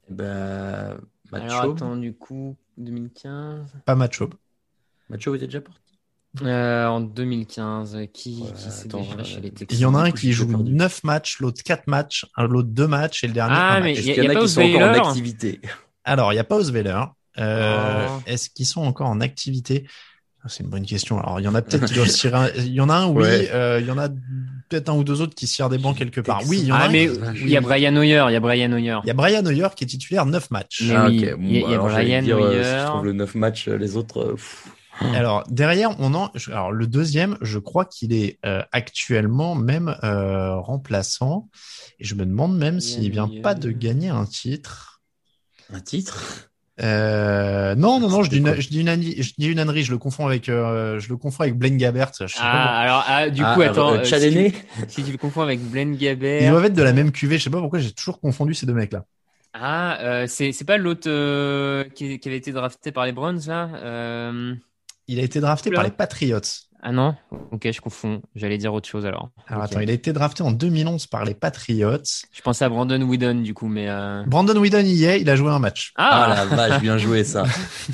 Matt Alors, Schaub. attends, du coup, 2015. Pas Matt Schaub. Matt Schaub était déjà parti. En 2015, qui s'est déjà chez les Texans? Il y en a un qui joue 9 matchs, l'autre 4 matchs, l'autre 2 matchs et le dernier 1 match. Mais il y en a qui sont encore en activité. Alors, il n'y a pas Osweiler. Est-ce qu'ils sont encore en activité? C'est une bonne question. Alors, il y en a peut-être qui doivent se tirer. Il y en a un, oui. Il y en a peut-être un ou deux autres qui se tirent des bancs quelque part. Oui, il y en a. Mais il y a Brian Hoyer. Il y a Brian Hoyer qui est titulaire 9 matchs. Ok. Il y a Brian Hoyer. Si je trouve le 9 matchs, les autres. Alors derrière, alors le deuxième, je crois qu'il est actuellement même remplaçant. Et je me demande même s'il vient pas de gagner un titre. Un titre? Non, je dis une ânerie, je le confonds avec Blaine Gabbert. Du coup, attends, Chalané. Si tu le confonds avec Blaine Gabbert. Ils doivent être de la même cuvée, je sais pas pourquoi j'ai toujours confondu ces deux mecs-là. C'est pas l'autre qui avait été drafté par les Browns là. Il a été drafté par les Patriots. Ah non? Ok, je confonds. J'allais dire autre chose alors. Attends, il a été drafté en 2011 par les Patriots. Je pensais à Brandon Whedon du coup, mais. Brandon Whedon y est, il a joué un match. La vache, bien joué ça.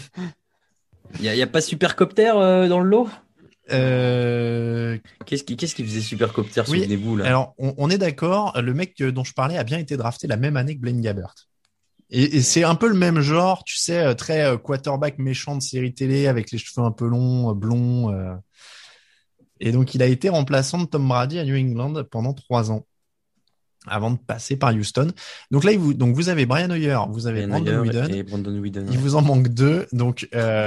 Y a pas Supercopter dans le lot? Qu'est-ce qui faisait Supercopter, souvenez-vous là? Alors, on est d'accord, le mec dont je parlais a bien été drafté la même année que Blaine Gabbert. Et c'est un peu le même genre, tu sais, très quarterback méchant de série télé avec les cheveux un peu longs, blonds. Et donc, il a été remplaçant de Tom Brady à New England pendant 3 ans avant de passer par Houston. Donc là, vous avez Brian Hoyer, vous avez Brandon Whedon. Il vous en manque 2. Donc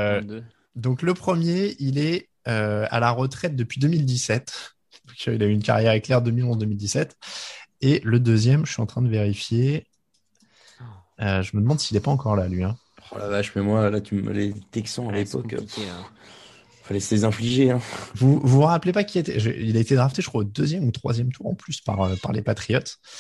le premier, il est à la retraite depuis 2017. Donc, il a eu une carrière éclair 2011-2017. Et le deuxième, je suis en train de vérifier. Je me demande s'il n'est pas encore là, lui. Hein. Oh la vache, mais moi, là, les Texans à l'époque, fallait se les infliger. Hein. Vous rappelez pas il a été drafté, je crois, au 2e ou 3e tour en plus par les Patriots.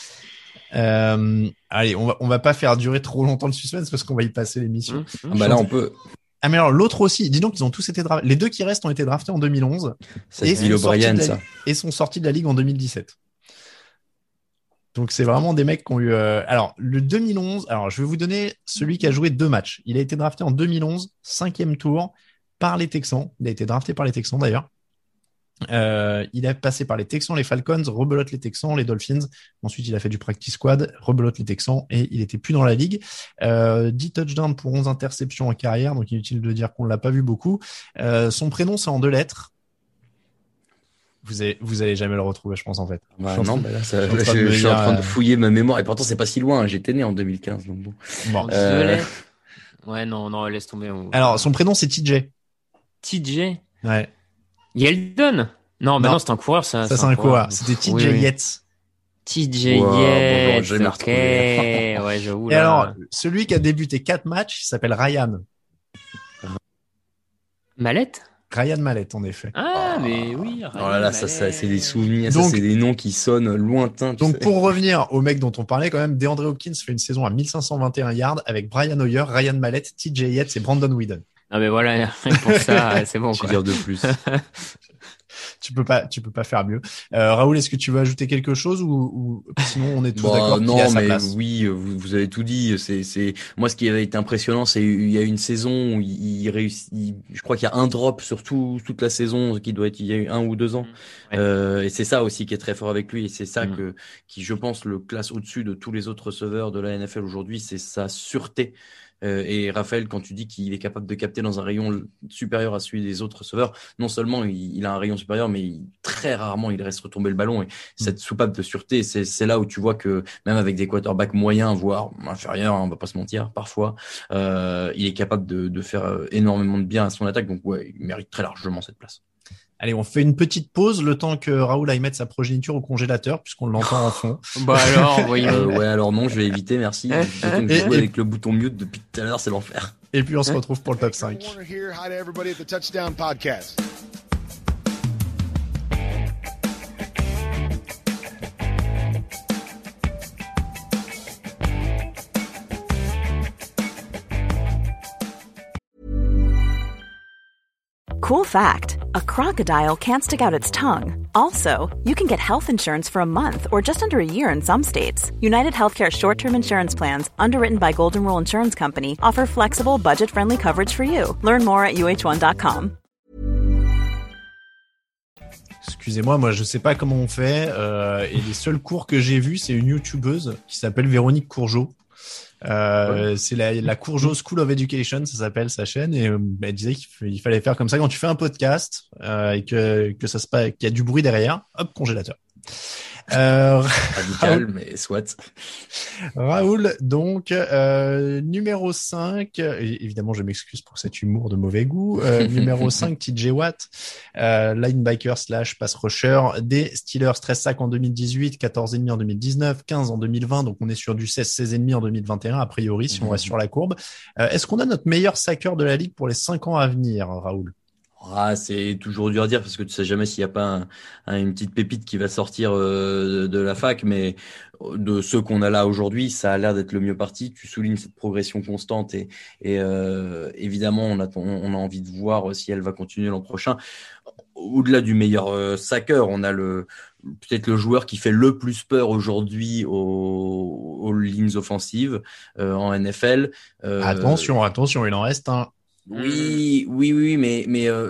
Allez, on va pas faire durer trop longtemps le suspense parce qu'on va y passer l'émission. Là, on peut. Ah mais alors l'autre aussi, dis donc ils ont tous été draftés. Les 2 qui restent ont été draftés en 2011 et sont sortis de la ligue en 2017. Donc c'est vraiment des mecs qui ont eu. Alors le 2011. Alors je vais vous donner celui qui a joué 2 matchs. Il a été drafté en 2011, 5e tour par les Texans. Il a été drafté par les Texans d'ailleurs. Il a passé par les Texans, les Falcons, rebelote les Texans, les Dolphins. Ensuite, il a fait du practice squad, rebelote les Texans et il était plus dans la ligue. 10 touchdowns pour 11 interceptions en carrière, donc inutile de dire qu'on l'a pas vu beaucoup. Son prénom, c'est en 2 lettres. Vous allez jamais le retrouver, je pense, en fait. Là, je suis en train de fouiller ma mémoire et pourtant, c'est pas si loin. J'étais né en 2015, donc bon. Ouais, non, laisse tomber. Alors, son prénom, c'est TJ. TJ? Ouais. Yeldon? Non, non, c'est un coureur, ça. Ça, c'est un coureur. C'était TJ Yates. TJ Yates. Ok. Ouais, j'avoue. Et alors, celui qui a débuté 4 matchs, il s'appelle Ryan. Mallette? Ryan Mallett, en effet. Mais oui. Oh là là, ça, c'est des souvenirs. Donc, ça, c'est des noms qui sonnent lointains. Donc, pour revenir au mec dont on parlait quand même, DeAndre Hopkins fait une saison à 1521 yards avec Brian Hoyer, Ryan Mallett, TJ Yates et Brandon Whedon. Ah, mais voilà, pour ça, c'est bon, quoi. Tu veux dire de plus. Tu peux pas faire mieux. Raoul, est-ce que tu veux ajouter quelque chose ou sinon on est tous d'accord qu'il est à sa place? Oui, vous avez tout dit. C'est moi ce qui avait été impressionnant, c'est il y a une saison où il réussit. Je crois qu'il y a un drop sur toute la saison qui doit être il y a eu 1 ou 2 ans. Ouais. Et c'est ça aussi qui est très fort avec lui. Et c'est ça qui je pense le classe au-dessus de tous les autres receveurs de la NFL aujourd'hui. C'est sa sûreté. Et Raphaël, quand tu dis qu'il est capable de capter dans un rayon supérieur à celui des autres receveurs, non seulement il a un rayon supérieur, mais très rarement il reste retomber le ballon. Et cette soupape de sûreté, c'est là où tu vois que même avec des quarterbacks moyens, voire inférieurs, on va pas se mentir, parfois, il est capable de faire énormément de bien à son attaque. Donc ouais, il mérite très largement cette place. Allez, on fait une petite pause, le temps que Raoul aille mettre sa progéniture au congélateur, puisqu'on l'entend en fond. Bah alors, voyons. Ouais, alors non, je vais éviter, merci. D'autant que je joue avec le bouton mute depuis tout à l'heure, c'est l'enfer. Et puis on se retrouve pour le top 5. Cool fact, a crocodile can't stick out its tongue. Also, you can get health insurance for a month or just under a year in some states. United Healthcare short-term insurance plans, underwritten by Golden Rule Insurance Company, offer flexible, budget-friendly coverage for you. Learn more at uh1.com. Excusez-moi, moi je sais pas comment on fait, et les seuls cours que j'ai vus, c'est une youtubeuse qui s'appelle Véronique Courgeot. C'est la Courgeot School of Education, ça s'appelle sa chaîne, et elle disait qu'il fallait faire comme ça quand tu fais un podcast et qu'il y a du bruit derrière, hop, congélateur. Radical, mais soit. Raoul, donc numéro 5, évidemment je m'excuse pour cet humour de mauvais goût, numéro 5, TJ Watt, linebacker / pass rusher des Steelers, 13 sacs en 2018, 14,5 en 2019, 15 en 2020, donc on est sur du 16,5 en 2021 a priori si on reste sur la courbe. Est-ce qu'on a notre meilleur saqueur de la ligue pour les 5 ans à venir, Raoul? Ah, c'est toujours dur à dire parce que tu sais jamais s'il y a pas une petite pépite qui va sortir de la fac, mais de ceux qu'on a là aujourd'hui, ça a l'air d'être le mieux parti. Tu soulignes cette progression constante et évidemment on a envie de voir si elle va continuer l'an prochain. Au-delà du meilleur saqueur, on a peut-être le joueur qui fait le plus peur aujourd'hui aux lignes offensives en NFL. Attention, il en reste un. Oui, mais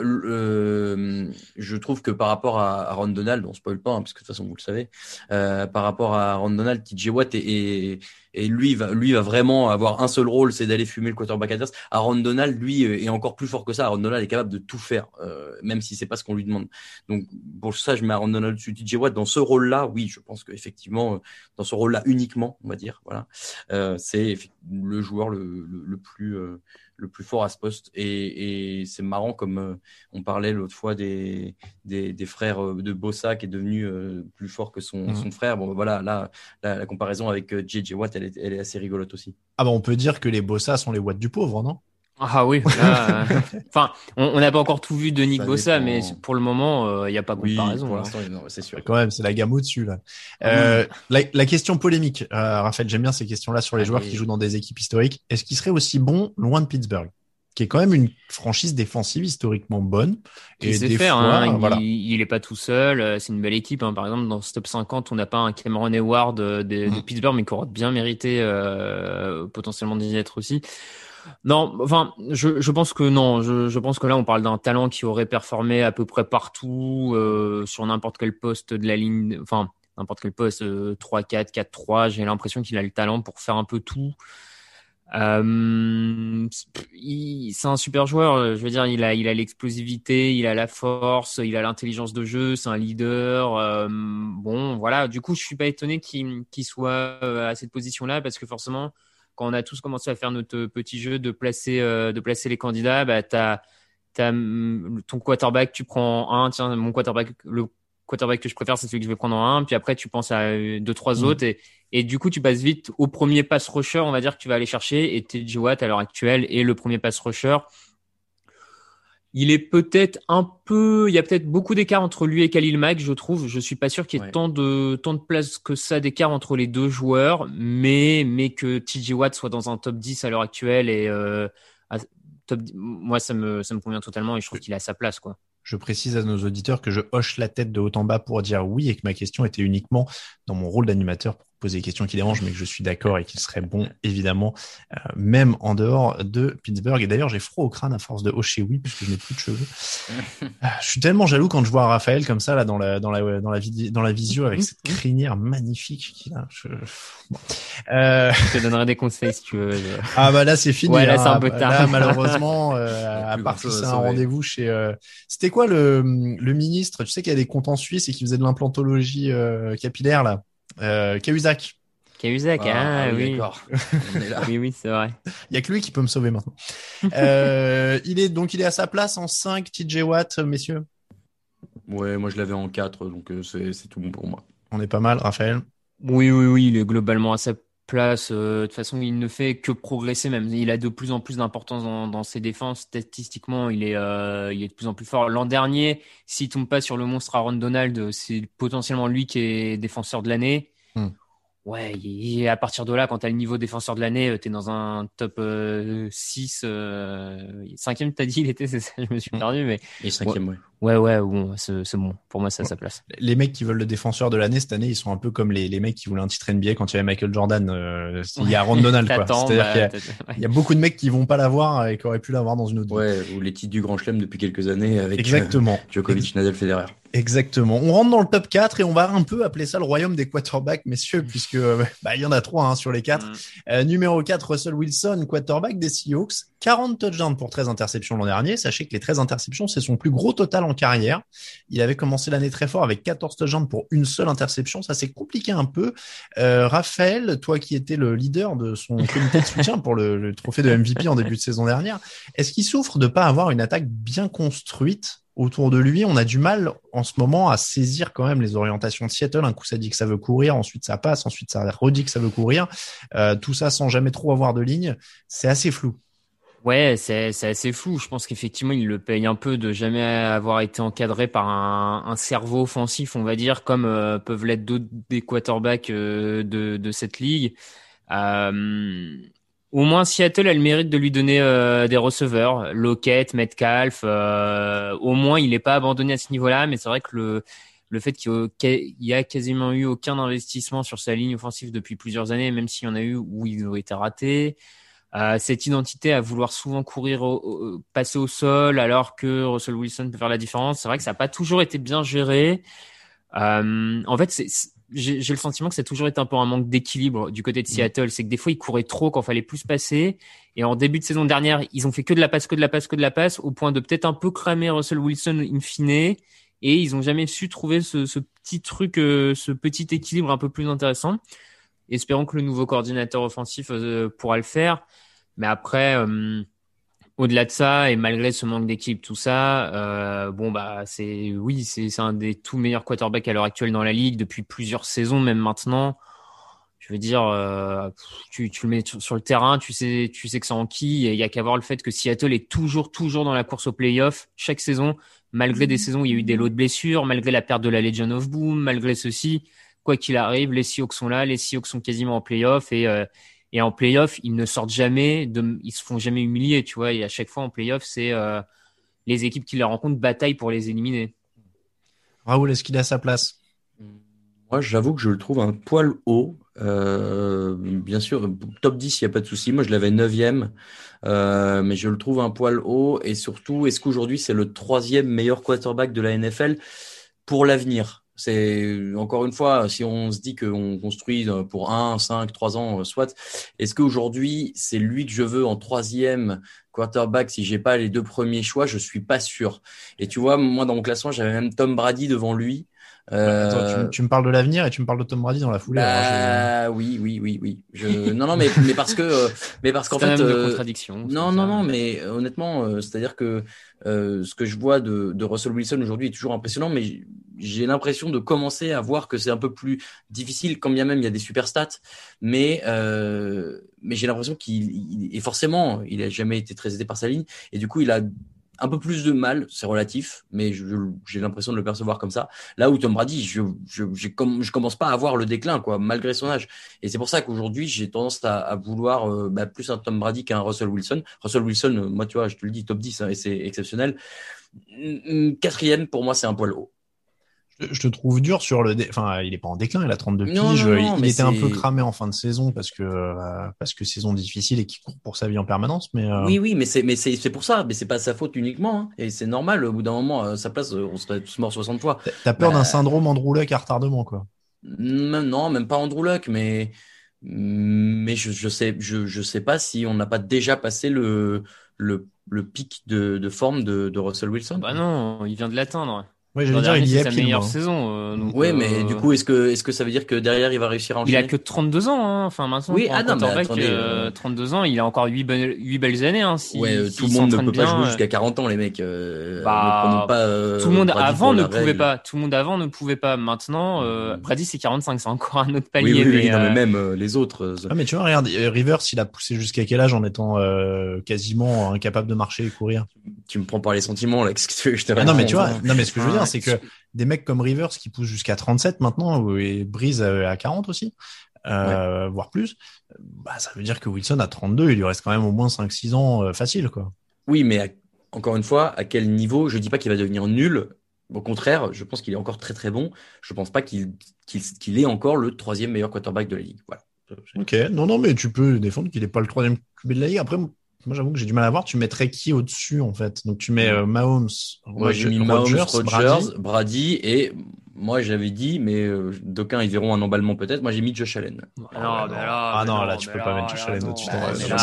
je trouve que par rapport à Aaron Donald, on spoil pas, parce que de toute façon vous le savez, par rapport à Aaron Donald, TJ Watt et lui va vraiment avoir un seul rôle, c'est d'aller fumer le quarterback adverse. Aaron Donald, lui, est encore plus fort que ça. Aaron Donald est capable de tout faire, même si c'est pas ce qu'on lui demande. Donc pour ça, je mets Aaron Donald dessus TJ Watt dans ce rôle-là. Oui, je pense qu'effectivement, dans ce rôle-là uniquement, on va dire, voilà, c'est le joueur le plus fort à ce poste et c'est marrant comme on parlait l'autre fois des frères de Bosa qui est devenu plus fort que son frère. Bon voilà, là la comparaison avec JJ Watt elle est assez rigolote aussi. Ah bah on peut dire que les Bosa sont les Watt du pauvre, non? Ah oui, là, enfin, on n'a pas encore tout vu de Nick Bosa, mais pour le moment, il n'y a pas comparaison. Pour l'instant, non, c'est sûr. Quand même, c'est la gamme au-dessus, là. La question polémique, Raphaël, j'aime bien ces questions-là sur les joueurs qui jouent dans des équipes historiques. Est-ce qu'ils seraient aussi bons loin de Pittsburgh, qui est quand même une franchise défensive historiquement bonne? Et des fois, voilà. Il est pas tout seul. C'est une belle équipe, hein. Par exemple, dans ce top 50, on n'a pas un Cameron Hayward de Pittsburgh, mais qui aurait bien mérité potentiellement d'y être aussi. Non, enfin, je pense que non. Je pense que là, on parle d'un talent qui aurait performé à peu près partout, sur n'importe quel poste de la ligne, enfin, n'importe quel poste, 3-4, 4-3. J'ai l'impression qu'il a le talent pour faire un peu tout. C'est un super joueur. Je veux dire, il a l'explosivité, il a la force, il a l'intelligence de jeu, c'est un leader. Bon, voilà. Du coup, je suis pas étonné qu'il soit à cette position-là parce que forcément, quand on a tous commencé à faire notre petit jeu de placer les candidats, bah t'as ton quarterback, tu prends un, tiens, mon quarterback, le quarterback que je préfère, c'est celui que je vais prendre en un, puis après tu penses à 2-3 autres et du coup tu passes vite au premier pass rusher, on va dire, que tu vas aller chercher, et TJ Watt à l'heure actuelle est le premier pass rusher. Il est peut-être il y a peut-être beaucoup d'écart entre lui et Khalil Mack, je trouve. Je suis pas sûr qu'il y ait tant de place que ça d'écart entre les deux joueurs, mais que TJ Watt soit dans un top 10 à l'heure actuelle et moi ça me convient totalement et je trouve qu'il a sa place, quoi. Je précise à nos auditeurs que je hoche la tête de haut en bas pour dire oui et que ma question était uniquement dans mon rôle d'animateur pour poser des questions qui dérangent, mais que je suis d'accord et qu'il serait bon, évidemment, même en dehors de Pittsburgh. Et d'ailleurs, j'ai froid au crâne à force de hocher oui, puisque je n'ai plus de cheveux. Je suis tellement jaloux quand je vois Raphaël comme ça, là, dans la visio, avec cette crinière magnifique qu'il a. Bon. Je te donnerai des conseils si tu veux. Ah, bah là, c'est fini. Ouais, là, c'est un peu tard. Là, malheureusement, à part si c'est un rendez-vous chez, c'était quoi le ministre, tu sais, qui a des comptes en Suisse et qui faisait de l'implantologie, capillaire, là? Cahuzac. Cahuzac, oui. D'accord. On est là. Oui, c'est vrai. Il y a que lui qui peut me sauver maintenant. Il est à sa place en 5, TJ Watt, messieurs. Ouais, moi je l'avais en 4, donc c'est tout bon pour moi. On est pas mal, Raphaël. Oui, il est globalement à sa place. De toute façon, il ne fait que progresser même. Il a de plus en plus d'importance dans ses défenses. Statistiquement, il est de plus en plus fort. L'an dernier, s'il tombe pas sur le monstre Aaron Donald, c'est potentiellement lui qui est défenseur de l'année. Ouais, et à partir de là, quand tu as le niveau défenseur de l'année, tu es dans un top 6, 5e, t'as dit, il était, c'est ça, je me suis perdu, mais. Et 5e, ouais. Ouais, bon, c'est bon. Pour moi, c'est à sa place. Les mecs qui veulent le défenseur de l'année cette année, ils sont un peu comme les mecs qui voulaient un titre NBA quand il y avait Michael Jordan. Il y a Aaron Donald, quoi. C'est-à-dire qu'il y a beaucoup de mecs qui vont pas l'avoir et qui auraient pu l'avoir dans une autre. Ouais, ou les titres du Grand Chelem depuis quelques années avec exactement. Djokovic, Nadal, Federer. Exactement. On rentre dans le top 4 et on va un peu appeler ça le royaume des quarterbacks, messieurs, puisque il y en a 3 sur les 4. Numéro 4, Russell Wilson, quarterback des Seahawks. 40 touchdowns pour 13 interceptions l'an dernier. Sachez que les 13 interceptions, c'est son plus gros total en carrière. Il avait commencé l'année très fort avec 14 touchdowns pour une seule interception. Ça s'est compliqué un peu. Raphaël, toi qui étais le leader de son comité de soutien pour le trophée de MVP en début de saison dernière, est-ce qu'il souffre de pas avoir une attaque bien construite autour de lui? On a du mal en ce moment à saisir quand même les orientations de Seattle. Un coup, ça dit que ça veut courir, ensuite ça passe, ensuite ça redit que ça veut courir. Tout ça sans jamais trop avoir de ligne. C'est assez flou. Ouais, c'est assez flou. Je pense qu'effectivement, il le paye un peu de jamais avoir été encadré par un cerveau offensif, on va dire, comme peuvent l'être d'autres des quarterbacks de cette ligue. Au moins, Seattle a le mérite de lui donner des receveurs, Lockett, Metcalf. Au moins, il n'est pas abandonné à ce niveau-là, mais c'est vrai que le fait qu'il y a quasiment eu aucun investissement sur sa ligne offensive depuis plusieurs années, même s'il y en a eu où ils ont été ratés. Cette identité à vouloir souvent courir, passer au sol, alors que Russell Wilson peut faire la différence. C'est vrai que ça n'a pas toujours été bien géré. En fait, j'ai le sentiment que ça a toujours été un peu un manque d'équilibre du côté de Seattle. C'est que des fois, ils couraient trop quand il fallait plus passer. Et en début de saison dernière, ils ont fait que de la passe, au point de peut-être un peu cramer Russell Wilson in fine. Et ils ont jamais su trouver ce petit truc, ce petit équilibre un peu plus intéressant. Espérons que le nouveau coordinateur offensif pourra le faire. Mais après, au-delà de ça, et malgré ce manque d'équipe, tout ça, c'est un des tout meilleurs quarterbacks à l'heure actuelle dans la ligue depuis plusieurs saisons, même maintenant. Je veux dire, tu le mets sur le terrain, tu sais que c'est en qui. Il y a qu'à voir le fait que Seattle est toujours dans la course aux playoffs chaque saison, malgré des saisons où il y a eu des lots de blessures, malgré la perte de la Legion of Boom, malgré ceci. Quoi qu'il arrive, les Seahawks sont là, les Seahawks sont quasiment en playoff et en playoff, ils ne sortent jamais, ils se font jamais humilier, tu vois. Et à chaque fois en playoff, c'est les équipes qui les rencontrent bataillent pour les éliminer. Raoul, est-ce qu'il est à sa place? Moi, j'avoue que je le trouve un poil haut. Bien sûr, top 10, il n'y a pas de souci. Moi, je l'avais 9e, mais je le trouve un poil haut. Et surtout, est-ce qu'aujourd'hui, c'est le 3e meilleur quarterback de la NFL pour l'avenir? C'est encore une fois, si on se dit qu'on construit pour 1, 5, 3 ans, soit, est-ce qu'aujourd'hui, c'est lui que je veux en 3e quarterback si j'ai pas les 2 premiers choix? Je suis pas sûr. Et tu vois, moi, dans mon classement, j'avais même Tom Brady devant lui. Attends, tu me parles de l'avenir et tu me parles de Tom Brady dans la foulée. Oui. Non, mais parce qu'en fait, de contradiction. Non, mais honnêtement, c'est-à-dire que ce que je vois de Russell Wilson aujourd'hui est toujours impressionnant, mais j'ai l'impression de commencer à voir que c'est un peu plus difficile, quand bien même il y a des super stats, mais j'ai l'impression et forcément, il a jamais été très aidé par sa ligne, et du coup, il a un peu plus de mal, c'est relatif, mais j'ai l'impression de le percevoir comme ça. Là où Tom Brady, je commence pas à voir le déclin, quoi, malgré son âge. Et c'est pour ça qu'aujourd'hui, j'ai tendance à vouloir plus un Tom Brady qu'un Russell Wilson. Russell Wilson, moi, tu vois, je te le dis, top 10, et c'est exceptionnel. 4e, pour moi, c'est un poil haut. Je te trouve dur sur enfin, il est pas en déclin, il a 32 piges. Non, il était un peu cramé en fin de saison parce que saison difficile et qu'il court pour sa vie en permanence. Mais oui, mais c'est pour ça. Mais c'est pas sa faute uniquement. Hein. Et c'est normal. Au bout d'un moment, sa place, on serait tous morts 60 fois. T'as peur d'un syndrome Andrew Luck à retardement, quoi. Non, même pas Andrew Luck, mais je sais pas si on n'a pas déjà passé le pic de forme de Russell Wilson. Bah non, il vient de l'atteindre. Oui, j'allais dire, il y est sa meilleure saison. Oui, mais du coup, est-ce que ça veut dire que derrière, il va réussir à enchaîner? Il a que 32 ans, hein. Enfin, maintenant, oui, pour un quarterback, 32 ans, il a encore 8 belles années, hein. Tout le monde ne peut pas jouer jusqu'à 40 ans, les mecs. tout le monde avant ne pouvait pas. Tout le monde avant ne pouvait pas. Maintenant, Brady, c'est 45, c'est encore un autre palier. Oui, non, mais même les autres. Ah, mais tu vois, regarde, Rivers, il a poussé jusqu'à quel âge en étant quasiment incapable de marcher et courir? Tu me prends par les sentiments, là. Qu'est-ce que tu veux que je te non, mais tu vois, non, mais ce que je veux dire, c'est que des mecs comme Rivers qui poussent jusqu'à 37 maintenant, et Breeze à 40 aussi, voire plus, bah, ça veut dire que Wilson à 32, il lui reste quand même au moins 5-6 ans facile, quoi. Oui, mais encore une fois, à quel niveau? Je dis pas qu'il va devenir nul. Au contraire, je pense qu'il est encore très très bon. Je pense pas qu'il est encore le 3e meilleur quarterback de la ligue. Voilà. Ok, non, mais tu peux défendre qu'il est pas le 3e QB de la ligue. Après, moi, j'avoue que j'ai du mal à voir. Tu mettrais qui au-dessus, en fait? Donc, tu mets Mahomes, moi, j'ai mis Mahomes, Rodgers, Brady, et moi, j'avais dit, mais d'aucuns, ils verront un emballement peut-être. Moi, j'ai mis Josh Allen. Là, tu peux pas mettre Josh Allen au-dessus.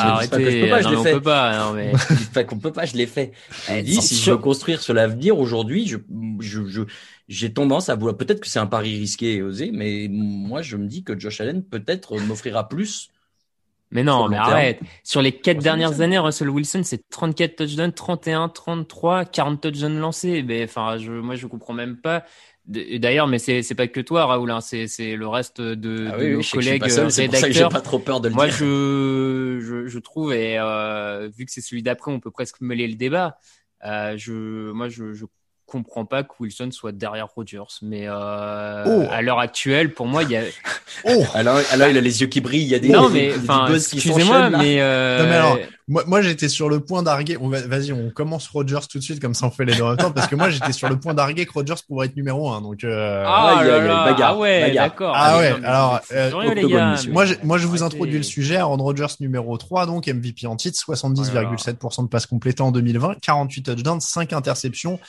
On peut pas, je l'ai fait. Je dis, si je veux construire sur l'avenir aujourd'hui, j'ai tendance à vouloir, peut-être que c'est un pari risqué et osé, mais moi, je me dis que Josh Allen peut-être m'offrira plus. Mais non, mais arrête. Sur les 4 dernières années, Russell Wilson, c'est 34 touchdowns, 31, 33, 40 touchdowns lancés. Mais enfin, moi, je comprends même pas. D'ailleurs, mais c'est pas que toi, Raoul, hein, c'est le reste de nos collègues rédacteurs. C'est pour ça que j'ai pas trop peur de le dire. Moi, je trouve, et vu que c'est celui d'après, on peut presque mêler le débat. Je comprends pas que Wilson soit derrière Rodgers, mais à l'heure actuelle, pour moi, il y a. Alors, il a les yeux qui brillent, il y a des. Non, mais enfin, excusez-moi, mais. Non, mais alors, moi, j'étais sur le point d'arguer. Vas-y, on commence Rodgers tout de suite, comme ça on fait les deux en même temps, parce que moi, j'étais sur le point d'arguer que Rodgers pourrait être numéro 1. Donc. Bagarre. D'accord. Alors, moi, je vous Arrêtez. introduis le sujet. Aaron Rodgers numéro 3, donc MVP en titre, 70,7% de passes complétées en 2020, 48 touchdowns, 5 interceptions,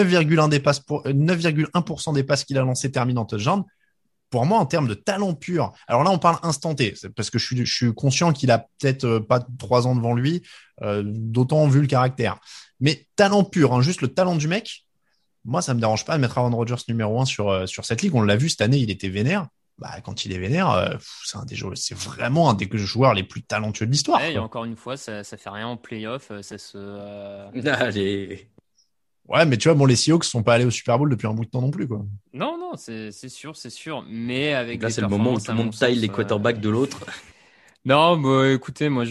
9,1% des passes qu'il a lancées terminent en touchdown. Pour moi, en termes de talent pur, alors là, on parle instant T, parce que je suis conscient qu'il a peut-être pas 3 ans devant lui, d'autant vu le caractère. Mais talent pur, hein, juste le talent du mec, moi, ça me dérange pas de mettre Aaron Rodgers numéro 1 sur cette ligue. On l'a vu cette année, il était vénère. Bah, quand il est vénère, c'est vraiment un des joueurs les plus talentueux de l'histoire. Ouais, et encore une fois, ça fait rien en playoff, ça se. Allez. Ouais, mais tu vois, les Seahawks sont pas allés au Super Bowl depuis un bout de temps non plus, quoi. Non, c'est sûr, mais avec là, c'est le moment où tout le monde taille les quarterbacks de l'autre. Non, bah, écoutez, moi,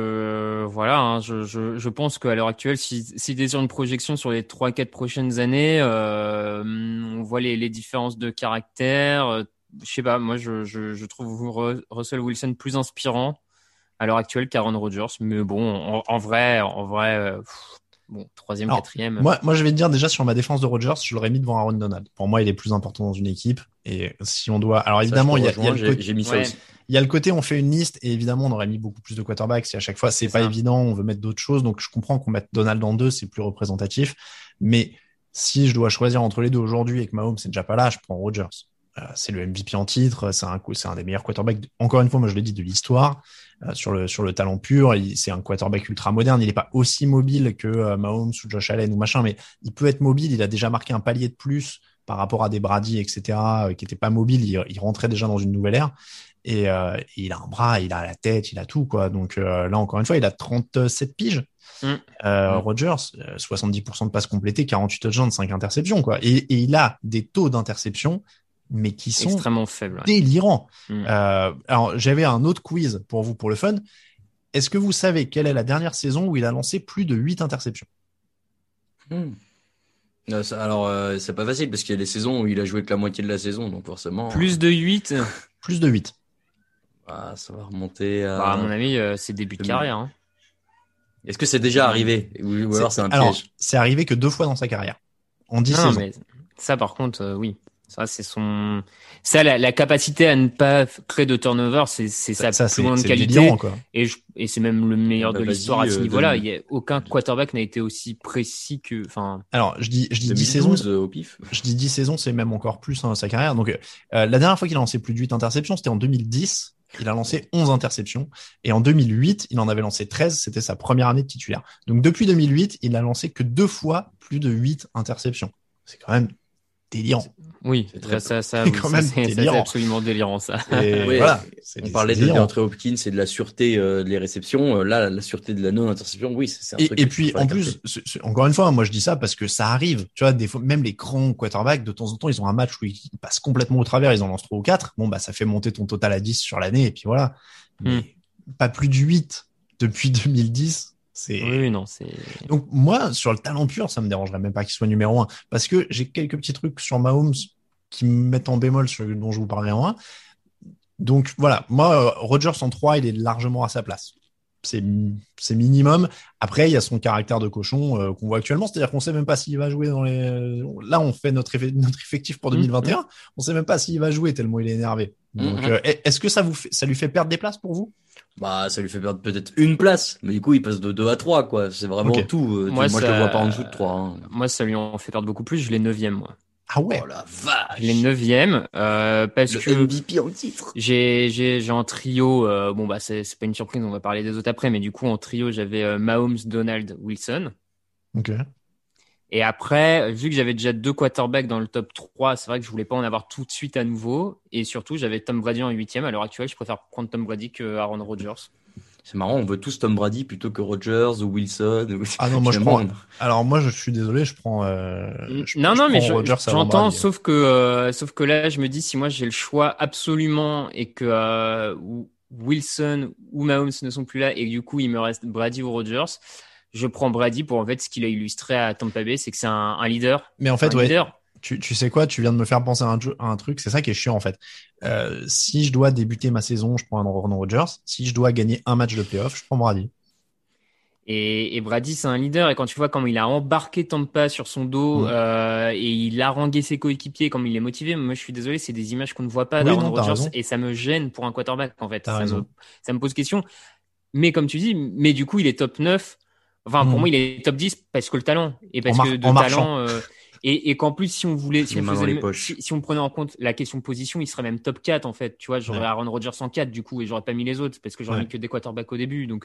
je pense qu'à l'heure actuelle, si t'es sur une projection sur les 3-4 prochaines années, on voit les différences de caractère. Je sais pas, moi, je trouve Russell Wilson plus inspirant à l'heure actuelle qu'Aaron Rodgers. Mais bon, en vrai, bon, 3e, 4e. Moi, je vais te dire déjà sur ma défense de Rodgers, je l'aurais mis devant Aaron Donald. Pour moi, il est plus important dans une équipe. Et si on doit, alors évidemment, j'ai mis ça aussi. Il y a le côté, on fait une liste et évidemment, on aurait mis beaucoup plus de quarterbacks. Si à chaque fois, c'est pas évident, on veut mettre d'autres choses. Donc, je comprends qu'on mette Donald en 2, c'est plus représentatif. Mais si je dois choisir entre les deux aujourd'hui et que Mahomes c'est déjà pas là, je prends Rodgers. C'est le MVP en titre, c'est un des meilleurs quarterbacks. Encore une fois, moi je l'ai dit, de l'histoire. Sur le talent pur, c'est un quarterback ultra moderne. Il est pas aussi mobile que Mahomes ou Josh Allen ou machin, mais il peut être mobile. Il a déjà marqué un palier de plus par rapport à des Brady, etc., qui étaient pas mobiles. Il rentrait déjà dans une nouvelle ère. Et il a un bras, il a la tête, il a tout, quoi. Donc là, encore une fois, il a 37 piges. Rodgers, 70% de passes complétées, 48 touchdowns, 5 interceptions, quoi. Et il a des taux d'interception, mais qui sont extrêmement faibles, délirants. Alors, j'avais un autre quiz pour vous, pour le fun. Est-ce que vous savez quelle est la dernière saison où il a lancé plus de 8 interceptions? Alors, c'est pas facile parce qu'il y a des saisons où il a joué que la moitié de la saison, donc forcément. Plus de 8? Plus de 8. Ah, ça va remonter à. À mon avis, c'est début de carrière. Hein. Est-ce que c'est déjà arrivé ou alors c'est un piège? Alors, c'est arrivé que 2 fois dans sa carrière. En 10 saisons. Mais ça, par contre, oui. Ça, la capacité à ne pas créer de turnover, c'est sa plus grande qualité. Délirant, quoi. Et c'est même le meilleur de l'histoire à ce niveau-là. Il y a aucun quarterback n'a été aussi précis que, Alors, je dis 10 saisons au pif. Je dis 10 saisons, c'est même encore plus sa carrière. Donc, la dernière fois qu'il a lancé plus de 8 interceptions, c'était en 2010. Il a lancé 11 interceptions. Et en 2008, il en avait lancé 13. C'était sa première année de titulaire. Donc, depuis 2008, il a lancé que 2 fois plus de 8 interceptions. C'est quand même délirant. Oui, c'est absolument délirant, ça. Oui, voilà, on parlait de DeAndre Hopkins et de la sûreté des réceptions. Là, la sûreté de la non-interception, oui, c'est un truc. Et puis, en plus, encore une fois, moi, je dis ça parce que ça arrive. Tu vois, des fois, même les grands quarterbacks, de temps en temps, ils ont un match où ils passent complètement au travers, ils en lancent 3 ou 4. Bon, bah, ça fait monter ton total à 10 sur l'année, et puis voilà. Mais pas plus de 8 depuis 2010. Oui, non, c'est. Donc, moi, sur le talent pur, ça me dérangerait même pas qu'il soit numéro 1. Parce que j'ai quelques petits trucs sur Mahomes qui me mettent en bémol dont je vous parlerai en 1. Donc, voilà. Moi, Rodgers en 3, il est largement à sa place. C'est minimum. Après, il y a son caractère de cochon qu'on voit actuellement. C'est-à-dire qu'on sait même pas s'il va jouer dans les. Là, on fait notre effectif pour 2021. On sait même pas s'il va jouer tellement il est énervé. Donc, est-ce que ça lui fait perdre des places pour vous? Bah, ça lui fait perdre peut-être une place, mais du coup, il passe de 2 à 3, quoi. C'est vraiment tout. Moi, je le vois pas en dessous de 3. Hein. Moi, ça lui en fait perdre beaucoup plus. Je l'ai 9e, moi. Ah ouais. Oh la vache. Je l'ai 9e, parce que MVP en titre. J'ai en trio, bon, bah, c'est pas une surprise, on va parler des autres après, mais du coup, en trio, j'avais Mahomes, Donald, Wilson. Ok. Et après, vu que j'avais déjà 2 quarterbacks dans le top 3, c'est vrai que je voulais pas en avoir tout de suite à nouveau. Et surtout, j'avais Tom Brady en 8e. À l'heure actuelle, je préfère prendre Tom Brady que Aaron Rodgers. C'est marrant, on veut tous Tom Brady plutôt que Rodgers ou Wilson. Ah non, moi je prends. Alors moi, je suis désolé, je prends. Mais j'entends, sauf que là, je me dis si moi j'ai le choix absolument et que Wilson ou Mahomes ne sont plus là et que du coup il me reste Brady ou Rodgers. Je prends Brady pour en fait ce qu'il a illustré à Tampa Bay, c'est que c'est un leader. Mais en fait, tu sais quoi, tu viens de me faire penser à un truc, c'est ça qui est chiant en fait. Si je dois débuter ma saison, je prends Aaron Rodgers. Si je dois gagner un match de playoff, je prends Brady. Et Brady, c'est un leader. Et quand tu vois comment il a embarqué Tampa sur son dos et il a harangué ses coéquipiers, comme il est motivé, moi je suis désolé, c'est des images qu'on ne voit pas d'Aaron Rodgers et ça me gêne pour un quarterback en fait. Ça me pose question. Mais comme tu dis, mais du coup il est top 9. Enfin, pour moi, il est top 10 parce que le talent. Et parce que de talent. Et qu'en plus, si on prenait en compte la question de position, il serait même top 4, en fait. Tu vois, j'aurais Aaron Rodgers en 4, du coup, et j'aurais pas mis les autres parce que j'aurais mis que des quarterbacks au début. Donc,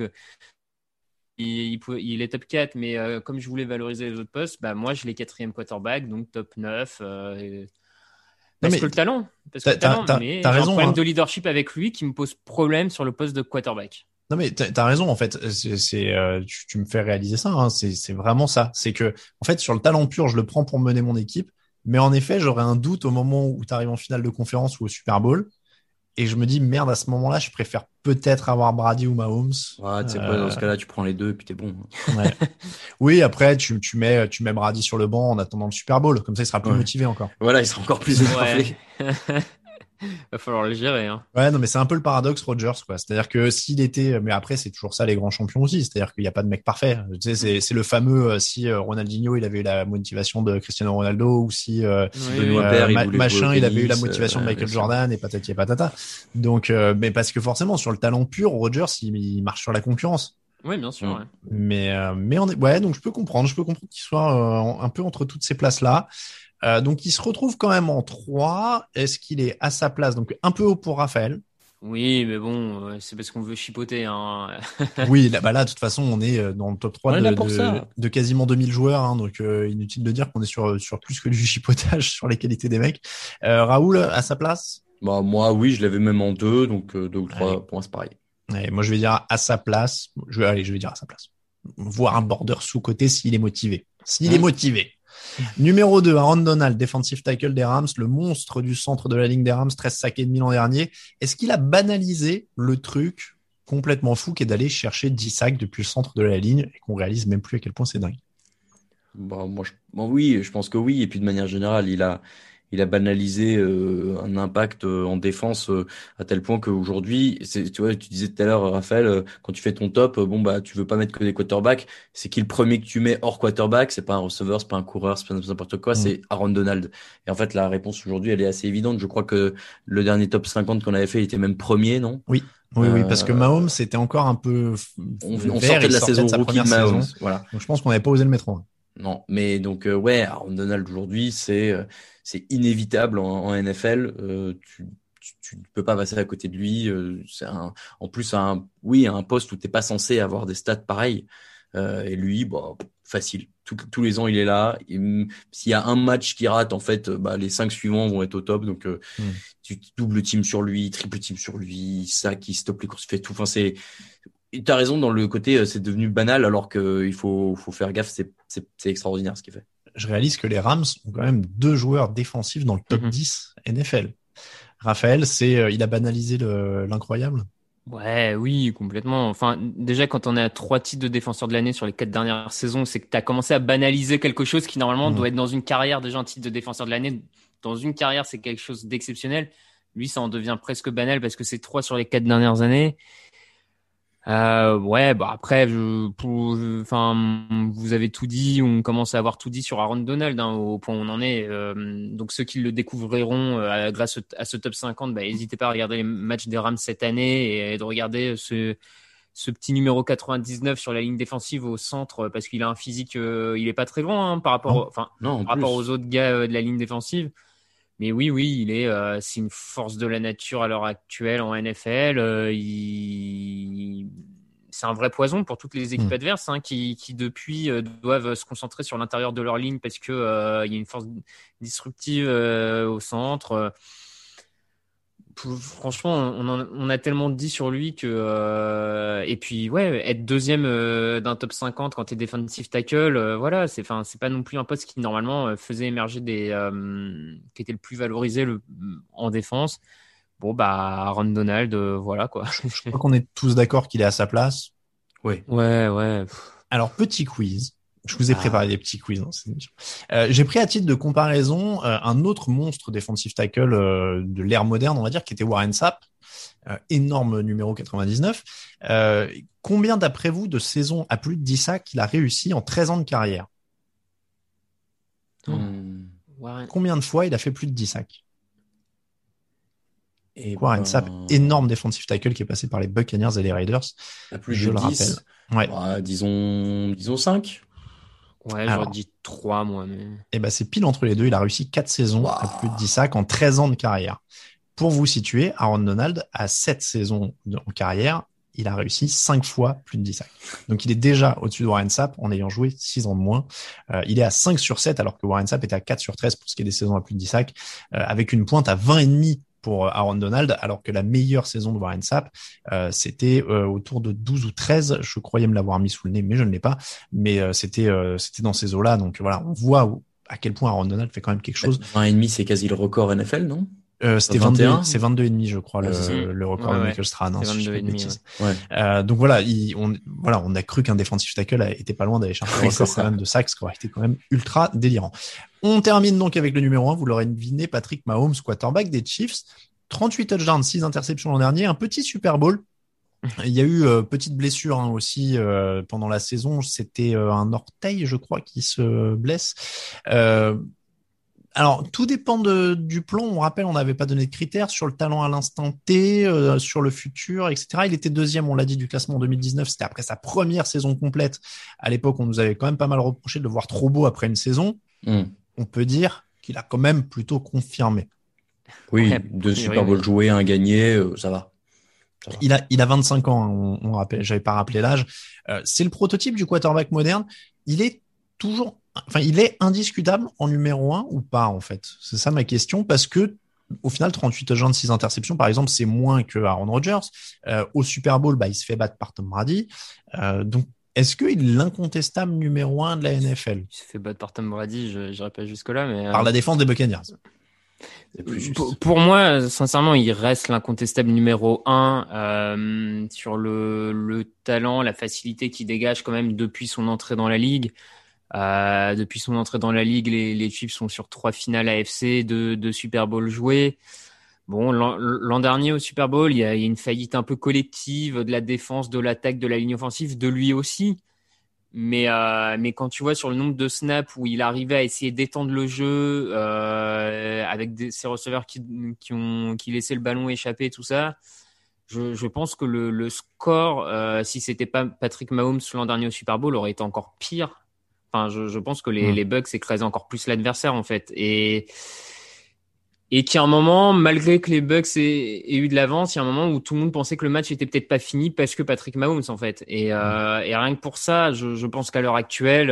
il est top 4, mais comme je voulais valoriser les autres postes, bah, moi, je l'ai 4e quarterback, donc top 9. Parce que le talent. Mais j'ai un problème de leadership avec lui qui me pose problème sur le poste de quarterback. Non mais t'as raison en fait, tu me fais réaliser ça, hein. C'est vraiment ça. C'est que en fait sur le talent pur, je le prends pour mener mon équipe, mais en effet j'aurais un doute au moment où t'arrives en finale de conférence ou au Super Bowl, et je me dis merde à ce moment-là, je préfère peut-être avoir Brady ou Mahomes. Ouais, tu sais quoi, dans ce cas-là, tu prends les deux et puis t'es bon. Ouais. Oui, après tu mets Brady sur le banc en attendant le Super Bowl, comme ça il sera plus motivé encore. Voilà, il sera encore plus énervé. Va falloir le gérer, hein. Ouais, non, mais c'est un peu le paradoxe Rodgers, quoi. C'est-à-dire que s'il était, mais après, c'est toujours ça, les grands champions aussi. C'est-à-dire qu'il n'y a pas de mec parfait. Tu sais, c'est le fameux, si Ronaldinho, il avait eu la motivation de Cristiano Ronaldo, ou si, Benoît Paire, il avait eu la motivation de Michael Jordan et patati et patata. Donc, mais parce que forcément, sur le talent pur, Rodgers, il marche sur la concurrence. Oui, bien sûr, ouais. Mais on est, ouais, donc je peux comprendre qu'il soit un peu entre toutes ces places-là. Donc, il se retrouve quand même en 3. Est-ce qu'il est à sa place? Donc, un peu haut pour Raphaël. Oui, mais bon, c'est parce qu'on veut chipoter, hein. Oui, là, de toute façon, on est dans le top 3 de quasiment 2000 joueurs. Hein, donc, inutile de dire qu'on est sur plus que du chipotage sur les qualités des mecs. Raoul, à sa place? Bah, moi, oui, je l'avais même en 2. Donc, 2 ou 3, pour moi, c'est pareil. Ouais, moi, je vais dire à sa place. Je vais dire à sa place. Voir un border sous-côté s'il est motivé. S'il est motivé. Numéro 2, Aaron Donald, defensive tackle des Rams, le monstre du centre de la ligne des Rams, 13 sacs et demi l'an dernier. Est-ce qu'il a banalisé le truc complètement fou qui est d'aller chercher 10 sacs depuis le centre de la ligne et qu'on réalise même plus à quel point c'est dingue? Bah, oui, je pense que oui. Et puis, de manière générale, il il a banalisé un impact en défense à tel point qu'aujourd'hui, tu vois, tu disais tout à l'heure, Raphaël, quand tu fais ton top, tu veux pas mettre que des quarterbacks. C'est qui le premier que tu mets hors quarterback? C'est pas un receveur, c'est pas un coureur, c'est pas n'importe quoi, c'est Aaron Donald. Et en fait, la réponse aujourd'hui, elle est assez évidente. Je crois que le dernier top 50 qu'on avait fait, il était même premier, non? Oui. Oui, parce que Mahomes, c'était encore un peu on sortait de la saison rookie de Mahomes. Voilà. Donc je pense qu'on n'avait pas osé le mettre en 1. Non, mais donc Aaron Donald aujourd'hui, c'est inévitable en NFL. Tu ne peux pas passer à côté de lui. En plus un poste où t'es pas censé avoir des stats pareils. Et lui, facile. Tous les ans, il est là. S'il y a un match qui rate, en fait, les 5 suivants vont être au top. Donc, tu double team sur lui, triple team sur lui, ça qui stoppe les courses, fait tout. Enfin, t'as raison dans le côté, c'est devenu banal, alors que il faut faire gaffe. C'est extraordinaire ce qu'il fait. Je réalise que les Rams ont quand même 2 joueurs défensifs dans le top 10 NFL. Raphaël, il a banalisé l'incroyable. Ouais, oui, complètement. Enfin, déjà, quand on est à 3 titres de défenseur de l'année sur les 4 dernières saisons, c'est que tu as commencé à banaliser quelque chose qui, normalement, doit être dans une carrière. Déjà, un titre de défenseur de l'année, dans une carrière, c'est quelque chose d'exceptionnel. Lui, ça en devient presque banal parce que c'est 3 sur les 4 dernières années. Après, vous avez tout dit, on commence à avoir tout dit sur Aaron Donald, au point où on en est. Donc ceux qui le découvriront grâce à ce top 50, n'hésitez pas à regarder les matchs des Rams cette année et de regarder ce petit numéro 99 sur la ligne défensive au centre, parce qu'il a un physique, il est pas très grand par rapport aux autres gars de la ligne défensive. Mais oui, c'est une force de la nature à l'heure actuelle en NFL. C'est un vrai poison pour toutes les équipes adverses qui depuis doivent se concentrer sur l'intérieur de leur ligne parce que il y a une force disruptive au centre. Franchement, on a tellement dit sur lui que et puis être deuxième d'un top 50 quand t'es defensive tackle, c'est pas non plus un poste qui normalement faisait émerger qui était le plus valorisé en défense. Aaron Donald, voilà quoi. Je crois qu'on est tous d'accord qu'il est à sa place. Oui. Ouais. Alors petit quiz. Je vous ai préparé des petits quiz dans cette émission. J'ai pris à titre de comparaison un autre monstre défensif tackle de l'ère moderne, on va dire, qui était Warren Sapp, énorme numéro 99. Combien d'après vous de saisons à plus de 10 sacs il a réussi en 13 ans de carrière? Combien de fois il a fait plus de 10 sacs? Warren Sapp, énorme défensif tackle qui est passé par les Buccaneers et les Raiders. À plus de 10, rappelle. Disons 5. Ouais, j'aurais dit 3, moi. Mais... c'est pile entre les deux. Il a réussi 4 saisons à plus de 10 sacs en 13 ans de carrière. Pour vous situer, Aaron Donald, à 7 saisons en carrière, il a réussi 5 fois plus de 10 sacs. Donc, il est déjà au-dessus de Warren Sapp en ayant joué 6 ans de moins. Il est à 5 sur 7 alors que Warren Sapp était à 4 sur 13 pour ce qui est des saisons à plus de 10 sacs, avec une pointe à 20,5 pour Aaron Donald, alors que la meilleure saison de Warren Sapp, c'était autour de 12 ou 13. Je croyais me l'avoir mis sous le nez, mais je ne l'ai pas. Mais c'était dans ces eaux-là. Donc voilà, on voit à quel point Aaron Donald fait quand même quelque chose. 20,5, c'est quasi le record NFL, non? C'était 22, c'est 22,5, je crois, le record de Michael Strahan. C'est 22,5. Donc voilà, on a cru qu'un defensive tackle était pas loin d'aller chercher le record quand même de sacs, ce qui aurait été quand même ultra délirant. On termine donc avec le numéro 1, vous l'aurez deviné, Patrick Mahomes, quarterback des Chiefs. 38 touchdowns, 6 interceptions l'an dernier, un petit Super Bowl. Il y a eu petite blessure aussi pendant la saison, c'était un orteil, je crois, qui se blesse. Alors, tout dépend du plan. On rappelle, on n'avait pas donné de critères sur le talent à l'instant T, sur le futur, etc. Il était deuxième, on l'a dit, du classement en 2019. C'était après sa première saison complète. À l'époque, on nous avait quand même pas mal reproché de le voir trop beau après une saison. On peut dire qu'il a quand même plutôt confirmé. Oui, 2 Super Bowl joués, 1 gagné, ça va. Il a 25 ans, on rappelle, j'avais pas rappelé l'âge. C'est le prototype du quarterback moderne. Il est indiscutable en numéro 1 ou pas, en fait? C'est ça ma question, parce que, au final, 38 touchdowns, 6 interceptions, par exemple, c'est moins que Aaron Rodgers. Au Super Bowl, il se fait battre par Tom Brady. Donc, est-ce qu'il est l'incontestable numéro 1 de la NFL? Il se fait battre par Tom Brady, je n'irai pas jusque-là, mais... Par la défense des Buccaneers. Pour moi, sincèrement, il reste l'incontestable numéro 1 sur le talent, la facilité qu'il dégage quand même depuis son entrée dans la ligue. Depuis son entrée dans la ligue, les Chiefs sont sur 3 finales AFC, 2 Super Bowl joués. Bon, l'an dernier au Super Bowl, il y a une faillite un peu collective de la défense, de l'attaque, de la ligne offensive, de lui aussi. Mais quand tu vois sur le nombre de snaps où il arrivait à essayer d'étendre le jeu avec ses receveurs qui laissaient le ballon échapper, tout ça, je pense que le score, si c'était pas Patrick Mahomes l'an dernier au Super Bowl, aurait été encore pire. Enfin, je pense que les Bucs écrasaient encore plus l'adversaire en fait. Et qu'il y a un moment, malgré que les Bucs aient eu de l'avance, il y a un moment où tout le monde pensait que le match était peut-être pas fini parce que Patrick Mahomes en fait. Et rien que pour ça, je pense qu'à l'heure actuelle,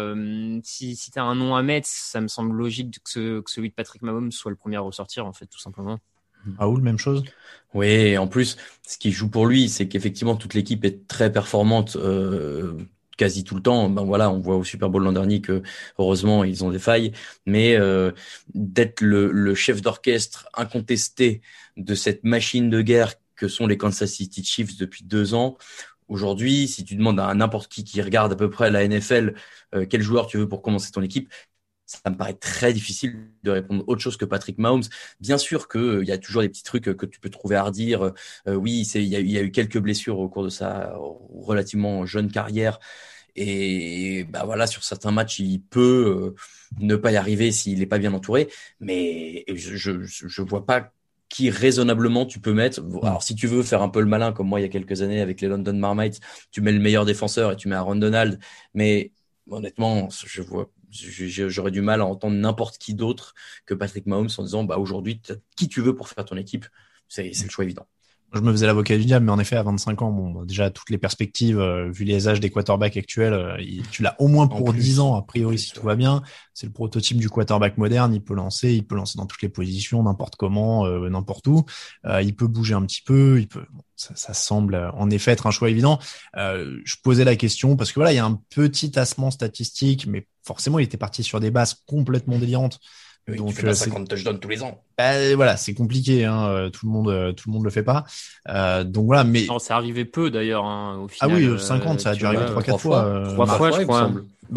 si t'as un nom à mettre, ça me semble logique que celui de Patrick Mahomes soit le premier à ressortir en fait, tout simplement. Raoul, même chose? Oui, et en plus, ce qui joue pour lui, c'est qu'effectivement toute l'équipe est très performante. Quasi tout le temps. Ben voilà, on voit au Super Bowl l'an dernier que heureusement ils ont des failles, mais d'être le chef d'orchestre incontesté de cette machine de guerre que sont les Kansas City Chiefs depuis 2 ans. Aujourd'hui, si tu demandes à n'importe qui regarde à peu près la NFL, quel joueur tu veux pour commencer ton équipe, ça me paraît très difficile de répondre autre chose que Patrick Mahomes. Bien sûr que il y a toujours des petits trucs que tu peux trouver à redire. Oui, il y a eu quelques blessures au cours de sa relativement jeune carrière. Et bah voilà, sur certains matchs, il peut ne pas y arriver s'il n'est pas bien entouré. Mais je vois pas qui raisonnablement tu peux mettre. Alors si tu veux faire un peu le malin comme moi il y a quelques années avec les London Marmites, tu mets le meilleur défenseur et tu mets Aaron Donald. Mais honnêtement, j'aurais du mal à entendre n'importe qui d'autre que Patrick Mahomes en disant bah aujourd'hui qui tu veux pour faire ton équipe, c'est le choix évident. Je me faisais l'avocat du diable, mais en effet, à 25 ans, bon, déjà, toutes les perspectives, vu les âges des quarterbacks actuels, tu l'as au moins pour 10 ans, a priori, si tout va bien. C'est le prototype du quarterback moderne. Il peut lancer dans toutes les positions, n'importe comment, n'importe où. Il peut bouger un petit peu, ça semble en effet être un choix évident. Je posais la question parce que voilà, il y a un petit tassement statistique, mais forcément, il était parti sur des bases complètement délirantes. Oui, donc, tu fais pas 50 touchdowns tous les ans. Voilà, c'est compliqué, hein. Tout le monde le fait pas. Donc voilà, mais. Non, ça arrivait peu d'ailleurs, hein, au final. Ah oui, 50, ça a dû arriver 3-4 fois. 3 fois, je crois.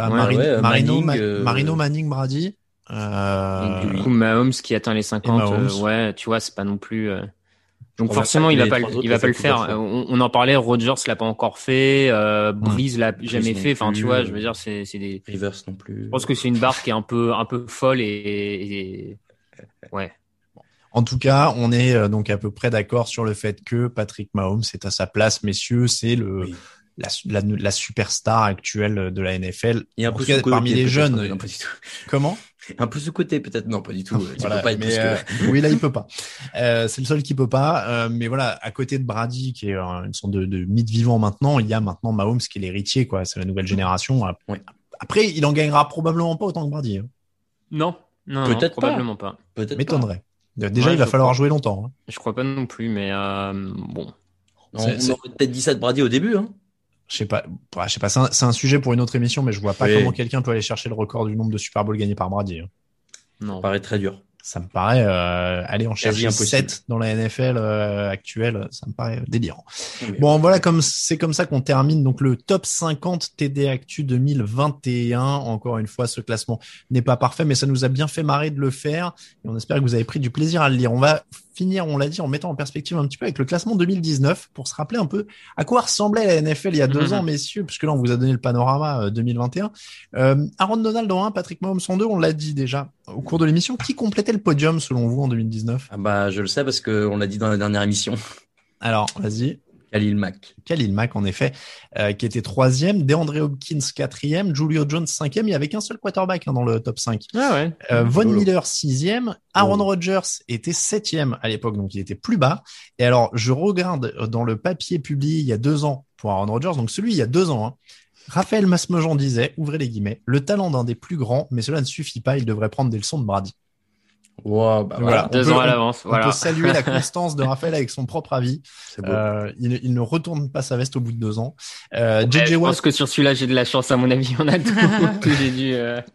Marino, Manning, Brady. Et du coup, Mahomes qui atteint les 50, ouais, tu vois, c'est pas non plus. Donc forcément, il va pas le faire. On en parlait, Rodgers l'a pas encore fait, Breeze l'a jamais fait. Enfin, tu vois, je veux dire, c'est des Rivers non plus. Je pense que c'est une barre qui est un peu folle et ouais. En tout cas, on est donc à peu près d'accord sur le fait que Patrick Mahomes est à sa place, messieurs. C'est la superstar actuelle de la NFL. Et un peu sous-côté parmi les jeunes. Non, pas du tout. Comment? Un peu sous-côté peut-être, non pas du tout. Voilà, peux pas être mais oui, là il peut pas. C'est le seul qui peut pas. Mais voilà, à côté de Brady qui est une sorte de mythe vivant maintenant, il y a maintenant Mahomes qui est l'héritier, quoi. C'est la nouvelle génération. Ouais. Après, il en gagnera probablement pas autant que Brady. Hein. Non, peut-être probablement pas. Peut-être. M'étonnerait. Déjà, il va falloir jouer longtemps. Hein. Je crois pas non plus, mais bon. On aurait peut-être dit ça de Brady au début, hein. Je sais pas. C'est un sujet pour une autre émission, mais je vois pas comment quelqu'un peut aller chercher le record du nombre de Super Bowl gagnés par Brady. Hein. Non. Ça paraît très dur. Ça me paraît aller en chercher 7 dans la NFL actuelle, ça me paraît délirant. Oui, bon, voilà, c'est comme ça qu'on termine donc le top 50 TD Actu 2021. Encore une fois, ce classement n'est pas parfait, mais ça nous a bien fait marrer de le faire et on espère que vous avez pris du plaisir à le lire. On va finir, on l'a dit, en mettant en perspective un petit peu avec le classement 2019 pour se rappeler un peu à quoi ressemblait la NFL il y a 2 ans, messieurs, puisque là on vous a donné le panorama 2021. Aaron Donald en 1, Patrick Mahomes en 2, on l'a dit déjà au cours de l'émission. Qui complétait le podium selon vous en 2019? Ah bah je le sais parce que on l'a dit dans la dernière émission. Alors vas-y. Khalil Mack en effet, qui était 3e, DeAndre Hopkins 4e, Julio Jones 5e, il y avait qu'un seul quarterback dans le top 5. Ah ouais. Von Miller 6e, Aaron Rodgers était 7e à l'époque, donc il était plus bas. Et alors je regarde dans le papier publié il y a 2 ans pour Aaron Rodgers, donc celui il y a 2 ans, hein. Raphaël Masmejean disait, ouvrez les guillemets, le talent d'un des plus grands, mais cela ne suffit pas, il devrait prendre des leçons de Brady. Wow, bah voilà. 2 ans à l'avance. On peut saluer la constance de Raphaël avec son propre avis. C'est beau. Il ne retourne pas sa veste au bout de 2 ans. Je pense que sur celui-là, j'ai de la chance, à mon avis. On a tout j'ai dû.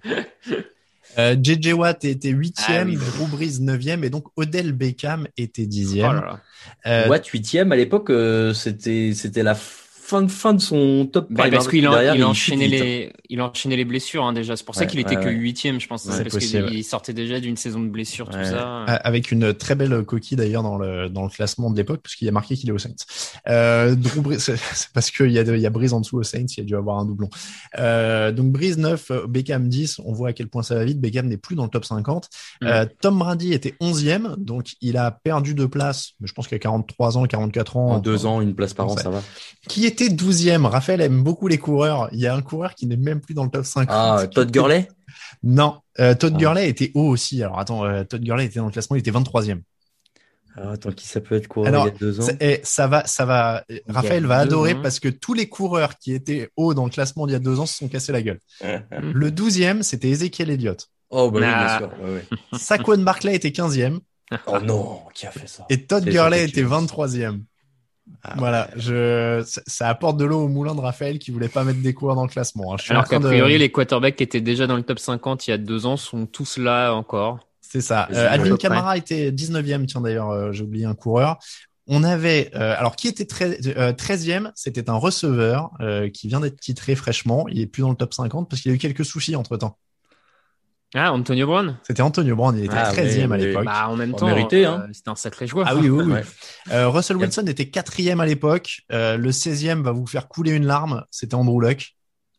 JJ Watt était 8e, Drew Brees 9e et donc Odell Beckham était 10e. Oh là là. Watt 8e à l'époque, c'était la fin de son top prime. Parce qu'il derrière, il enchaînait les blessures, hein, déjà. C'est pour ça qu'il était que 8e, je pense. Parce qu'il sortait déjà d'une saison de blessures, tout ça. Avec une très belle coquille d'ailleurs dans le classement de l'époque, parce qu'il y a marqué qu'il est aux Saints. Drew Brees, c'est parce qu'il y a Brees en dessous aux Saints, il y a dû avoir un doublon. Donc Brees 9, Beckham 10, on voit à quel point ça va vite. Beckham n'est plus dans le top 50. Tom Brady était 11e, donc il a perdu de place, mais je pense qu'il a 43 ans, 44 ans. En 2 ans, une place par an, ça va. Qui était 12e. Raphaël aime beaucoup les coureurs. Il y a un coureur qui n'est même plus dans le top 50. Ah, Todd Gurley? Non, Todd Gurley était haut aussi. Alors attends, Todd Gurley était dans le classement, il était 23e. Alors attends, qui ça peut être coureur il y a 2 ans? Ça va. Raphaël va adorer parce que tous les coureurs qui étaient hauts dans le classement il y a 2 ans se sont cassés la gueule. Le 12e, c'était Ezekiel Elliott. Oh, bah oui, bien sûr. Ouais. Saquon Barkley était 15e. Oh non, qui a fait ça? Et Todd Gurley était 23e. Voilà, ça apporte de l'eau au moulin de Raphaël qui voulait pas mettre des coureurs dans le classement. Hein. Alors qu'a priori, les quarterbacks qui étaient déjà dans le top 50 il y a 2 ans sont tous là encore. C'est ça. Alvin Kamara était 19e, tiens d'ailleurs, j'ai oublié un coureur. On avait, alors qui était 13e, c'était un receveur qui vient d'être titré fraîchement. Il est plus dans le top 50 parce qu'il a eu quelques soucis entre-temps. Ah, Antonio Brown? C'était Antonio Brown, il était 13e à l'époque. Bah, en même temps, mérité, hein. C'était un sacré joueur. Ah oui. Russell Wilson était 4e à l'époque. Le 16e va vous faire couler une larme. C'était Andrew Luck.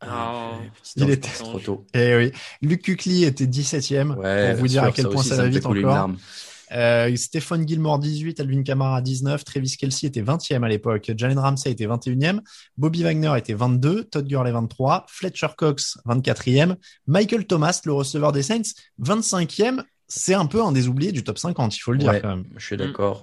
Il était trop tôt. Et oui. Luke Kuechly était 17e. Pour vous dire à quel point ça va vite encore. Stephon Gilmore 18, Alvin Kamara 19, Travis Kelce était 20e à l'époque, Jalen Ramsey était 21e, Bobby Wagner était 22, Todd Gurley 23, Fletcher Cox 24e, Michael Thomas, le receveur des Saints, 25e. C'est un peu un des oubliés du top 50, il faut le dire quand même. Je suis d'accord.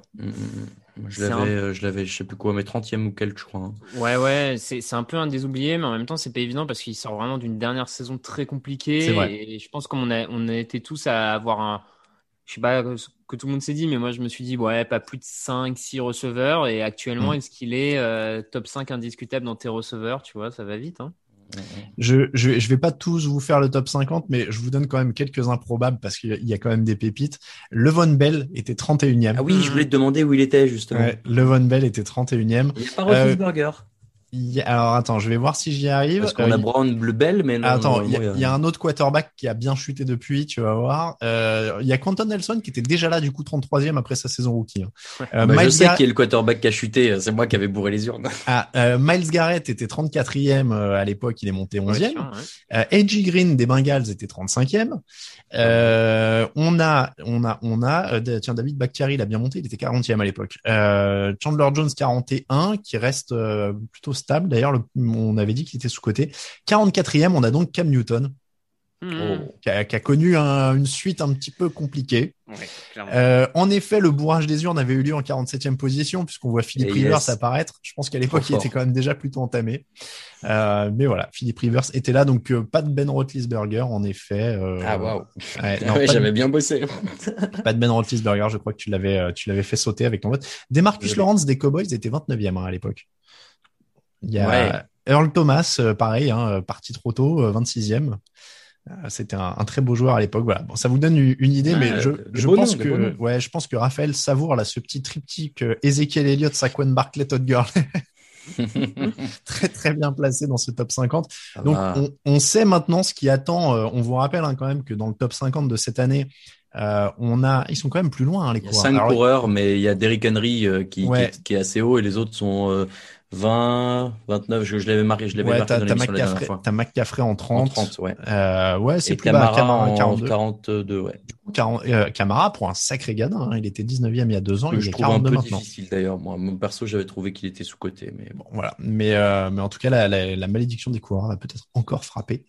Je l'avais, je sais plus quoi, mais 30e ou quelque, je crois. Hein. Ouais, c'est un peu un des oubliés, mais en même temps, c'est pas évident parce qu'il sort vraiment d'une dernière saison très compliquée. C'est vrai. Et je pense qu'on a été tous à avoir je sais pas ce que tout le monde s'est dit, mais moi je me suis dit pas plus de 5-6 receveurs, et actuellement est-ce qu'il est top 5 indiscutable dans tes receveurs, tu vois, ça va vite, hein. Je vais pas tous vous faire le top 50, mais je vous donne quand même quelques improbables parce qu'il y a quand même des pépites. Levon Bell était 31e. Ah oui, je voulais te demander où il était justement. Ouais, Levon Bell était 31e. Il n'y a pas Roethlisberger. Alors attends, je vais voir si j'y arrive. Parce qu'on a Brown Bleu Bell, mais non. Attends, il y a un autre quarterback qui a bien chuté depuis, tu vas voir. Il y a Quentin Nelson qui était déjà là, du coup 33e après sa saison rookie. Je sais qui est le quarterback qui a chuté, c'est moi qui avais bourré les urnes. Miles Garrett était 34e à l'époque, il est monté 11e. A.J. Green des Bengals était 35e. On a tiens, David Bakhtiari, il a bien monté, il était 40e à l'époque. Chandler Jones 41 qui reste plutôt stable. D'ailleurs, on avait dit qu'il était sous-coté. 44e, on a donc Cam Newton, qui a connu une suite un petit peu compliquée. Ouais, en effet, le bourrage des urnes avait eu lieu en 47e position, puisqu'on voit Philip Rivers apparaître. Je pense qu'à l'époque, il était quand même déjà plutôt entamé. Mais voilà, Philip Rivers était là, donc pas de Ben Roethlisberger, en effet. Waouh. J'avais bien bossé. Pas de Ben Roethlisberger, je crois que tu l'avais fait sauter avec ton vote. Demarcus Lawrence des Cowboys était 29e à l'époque. Il y a Earl Thomas, pareil, parti trop tôt, 26e. C'était un très beau joueur à l'époque. Voilà. Bon, ça vous donne une idée, mais je pense que Raphaël savoure là ce petit triptyque Ezekiel Elliott, Saquon Barkley, Todd Gurley. Très très bien placé dans ce top 50. Donc on sait maintenant ce qui attend. On vous rappelle quand même que dans le top 50 de cette année, ils sont quand même plus loin les coureurs. Il y a 5 coureurs, mais il y a Derrick Henry qui est assez haut et les autres sont 20, 29, je l'avais marqué dans l'émission la dernière fois. T'as McCaffrey en 30. En 30, ouais. C'est et plus bas. Camara en 42, ouais. Du coup, Camara, pour un sacré gadin, il était 19e il y a 2 ans, il est 42 maintenant. Je trouve un peu difficile d'ailleurs. Moi, perso, j'avais trouvé qu'il était sous-coté, mais bon. Voilà. Mais en tout cas, la malédiction des coureurs va peut-être encore frapper.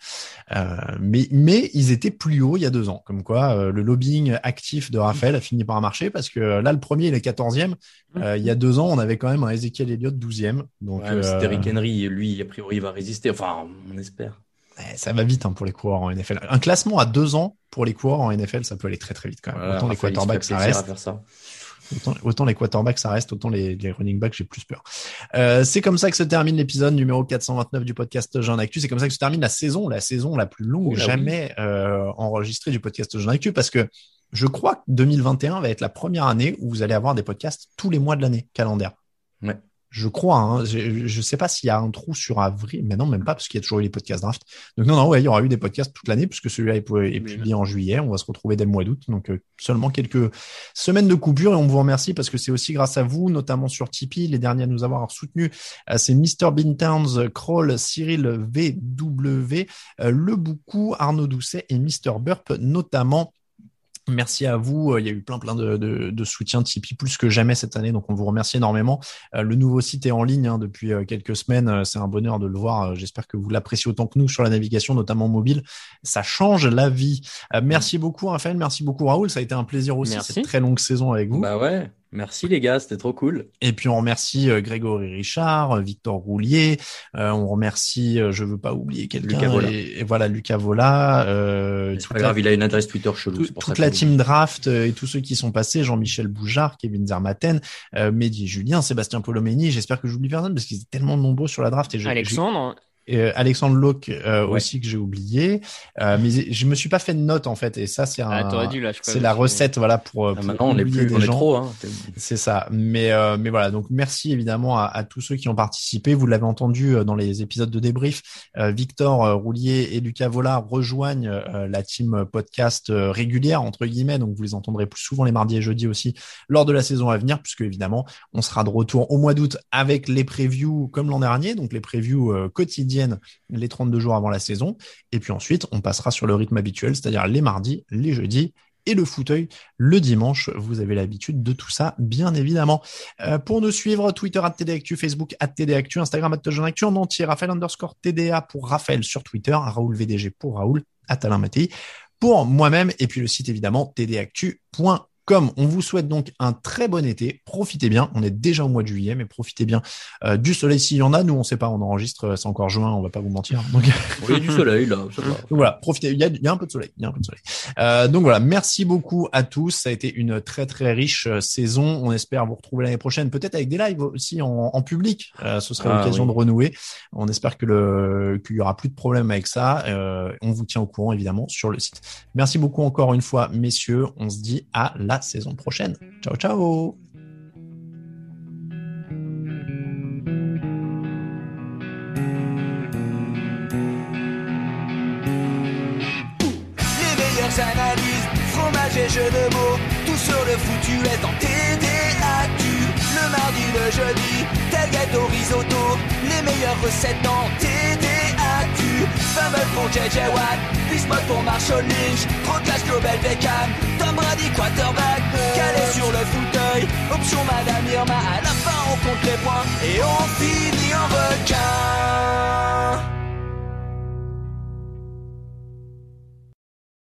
Mais ils étaient plus hauts il y a 2 ans. Comme quoi, le lobbying actif de Raphaël a fini par marcher parce que là, le premier, il est 14e. Il y a 2 ans, on avait quand même un Ezekiel Elliott 12e. Donc, c'est Derrick Henry, lui, a priori, il va résister. Enfin, on espère. Ça va vite pour les coureurs en NFL. Un classement à 2 ans pour les coureurs en NFL, ça peut aller très très vite quand même. Voilà, autant les quarterbacks, ça reste. Autant les quarterbacks, ça reste, autant les running backs, j'ai plus peur. C'est comme ça que se termine l'épisode numéro 429 du podcast Jeune Actu. C'est comme ça que se termine la saison la plus longue jamais enregistrée du podcast Jeune Actu, parce que je crois que 2021 va être la première année où vous allez avoir des podcasts tous les mois de l'année calendaire. Ouais. Je crois, hein. Je sais pas s'il y a un trou sur avril, mais non, même pas, parce qu'il y a toujours eu les podcasts draft. Donc non, ouais, il y aura eu des podcasts toute l'année, puisque celui-là est publié en juillet. On va se retrouver dès le mois d'août. Donc seulement quelques semaines de coupure, et on vous remercie parce que c'est aussi grâce à vous, notamment sur Tipeee. Les derniers à nous avoir soutenus, c'est Mr. Beantowns, Kroll, Cyril VW, Le Boucou, Arnaud Doucet et Mr. Burp notamment. Merci à vous. Il y a eu plein de soutien Tipeee plus que jamais cette année, donc on vous remercie énormément. Le nouveau site est en ligne depuis quelques semaines. C'est un bonheur de le voir. J'espère que vous l'appréciez autant que nous sur la navigation, notamment mobile. Ça change la vie. Merci beaucoup Raphaël, merci beaucoup Raoul. Ça a été un plaisir aussi cette très longue saison avec vous. Bah ouais. Merci les gars, c'était trop cool. Et puis on remercie Grégory Richard, Victor Roulier, on remercie, je veux pas oublier quelqu'un, Lucas Vola. Et voilà Lucas Vola. C'est pas grave, il a une adresse Twitter chelou. Toute la team draft et tous ceux qui sont passés, Jean-Michel Boujard, Kevin Zermaten, Mehdi Julien, Sébastien Polomeni. J'espère que j'oublie personne parce qu'ils étaient tellement nombreux sur la draft. Et Alexandre Locke aussi que j'ai oublié, mais je me suis pas fait de note en fait, et ça c'est la recette voilà pour maintenant on est trop hein. C'est ça, mais voilà, donc merci évidemment à tous ceux qui ont participé. Vous l'avez entendu dans les épisodes de débrief, Victor Roulier et Lucas Vola rejoignent la team podcast régulière entre guillemets, donc vous les entendrez plus souvent les mardis et jeudis aussi lors de la saison à venir, puisque évidemment on sera de retour au mois d'août avec les previews comme l'an dernier, donc les previews quotidiennes les 32 jours avant la saison, et puis ensuite on passera sur le rythme habituel, c'est-à-dire les mardis, les jeudis et le fauteuil le dimanche. Vous avez l'habitude de tout ça, bien évidemment. Pour nous suivre, Twitter @TDActu, Facebook @TDActu, Instagram @TouchdownActu en entier, Raphaël_TDA pour Raphaël sur Twitter, Raoul VDG pour Raoul, Alain Mattei pour moi-même, et puis le site évidemment tdactu.com. On vous souhaite donc un très bon été. Profitez bien. On est déjà au mois de juillet, mais profitez bien du soleil s'il y en a. Nous, on sait pas, on enregistre, c'est encore juin, on va pas vous mentir. Donc, il y a du soleil là. Voilà, profitez. Il y a un peu de soleil. Donc voilà, merci beaucoup à tous. Ça a été une très très riche saison. On espère vous retrouver l'année prochaine, peut-être avec des lives aussi en public. Ce serait l'occasion de renouer. On espère qu'il y aura plus de problèmes avec ça. On vous tient au courant évidemment sur le site. Merci beaucoup encore une fois, messieurs. On se dit à la saison prochaine. Ciao, ciao. Les meilleures analyses, fromage et jeux de mots, tout sur le foutu est en TDActu. Le mardi, le jeudi, tel gâteau risotto, les meilleures recettes en TDActu. Fumble pour JJ Watt, Bismuth pour Marshall Lynch, Proclash Global Beckham, Tom Brady quarterback, calé sur le footer.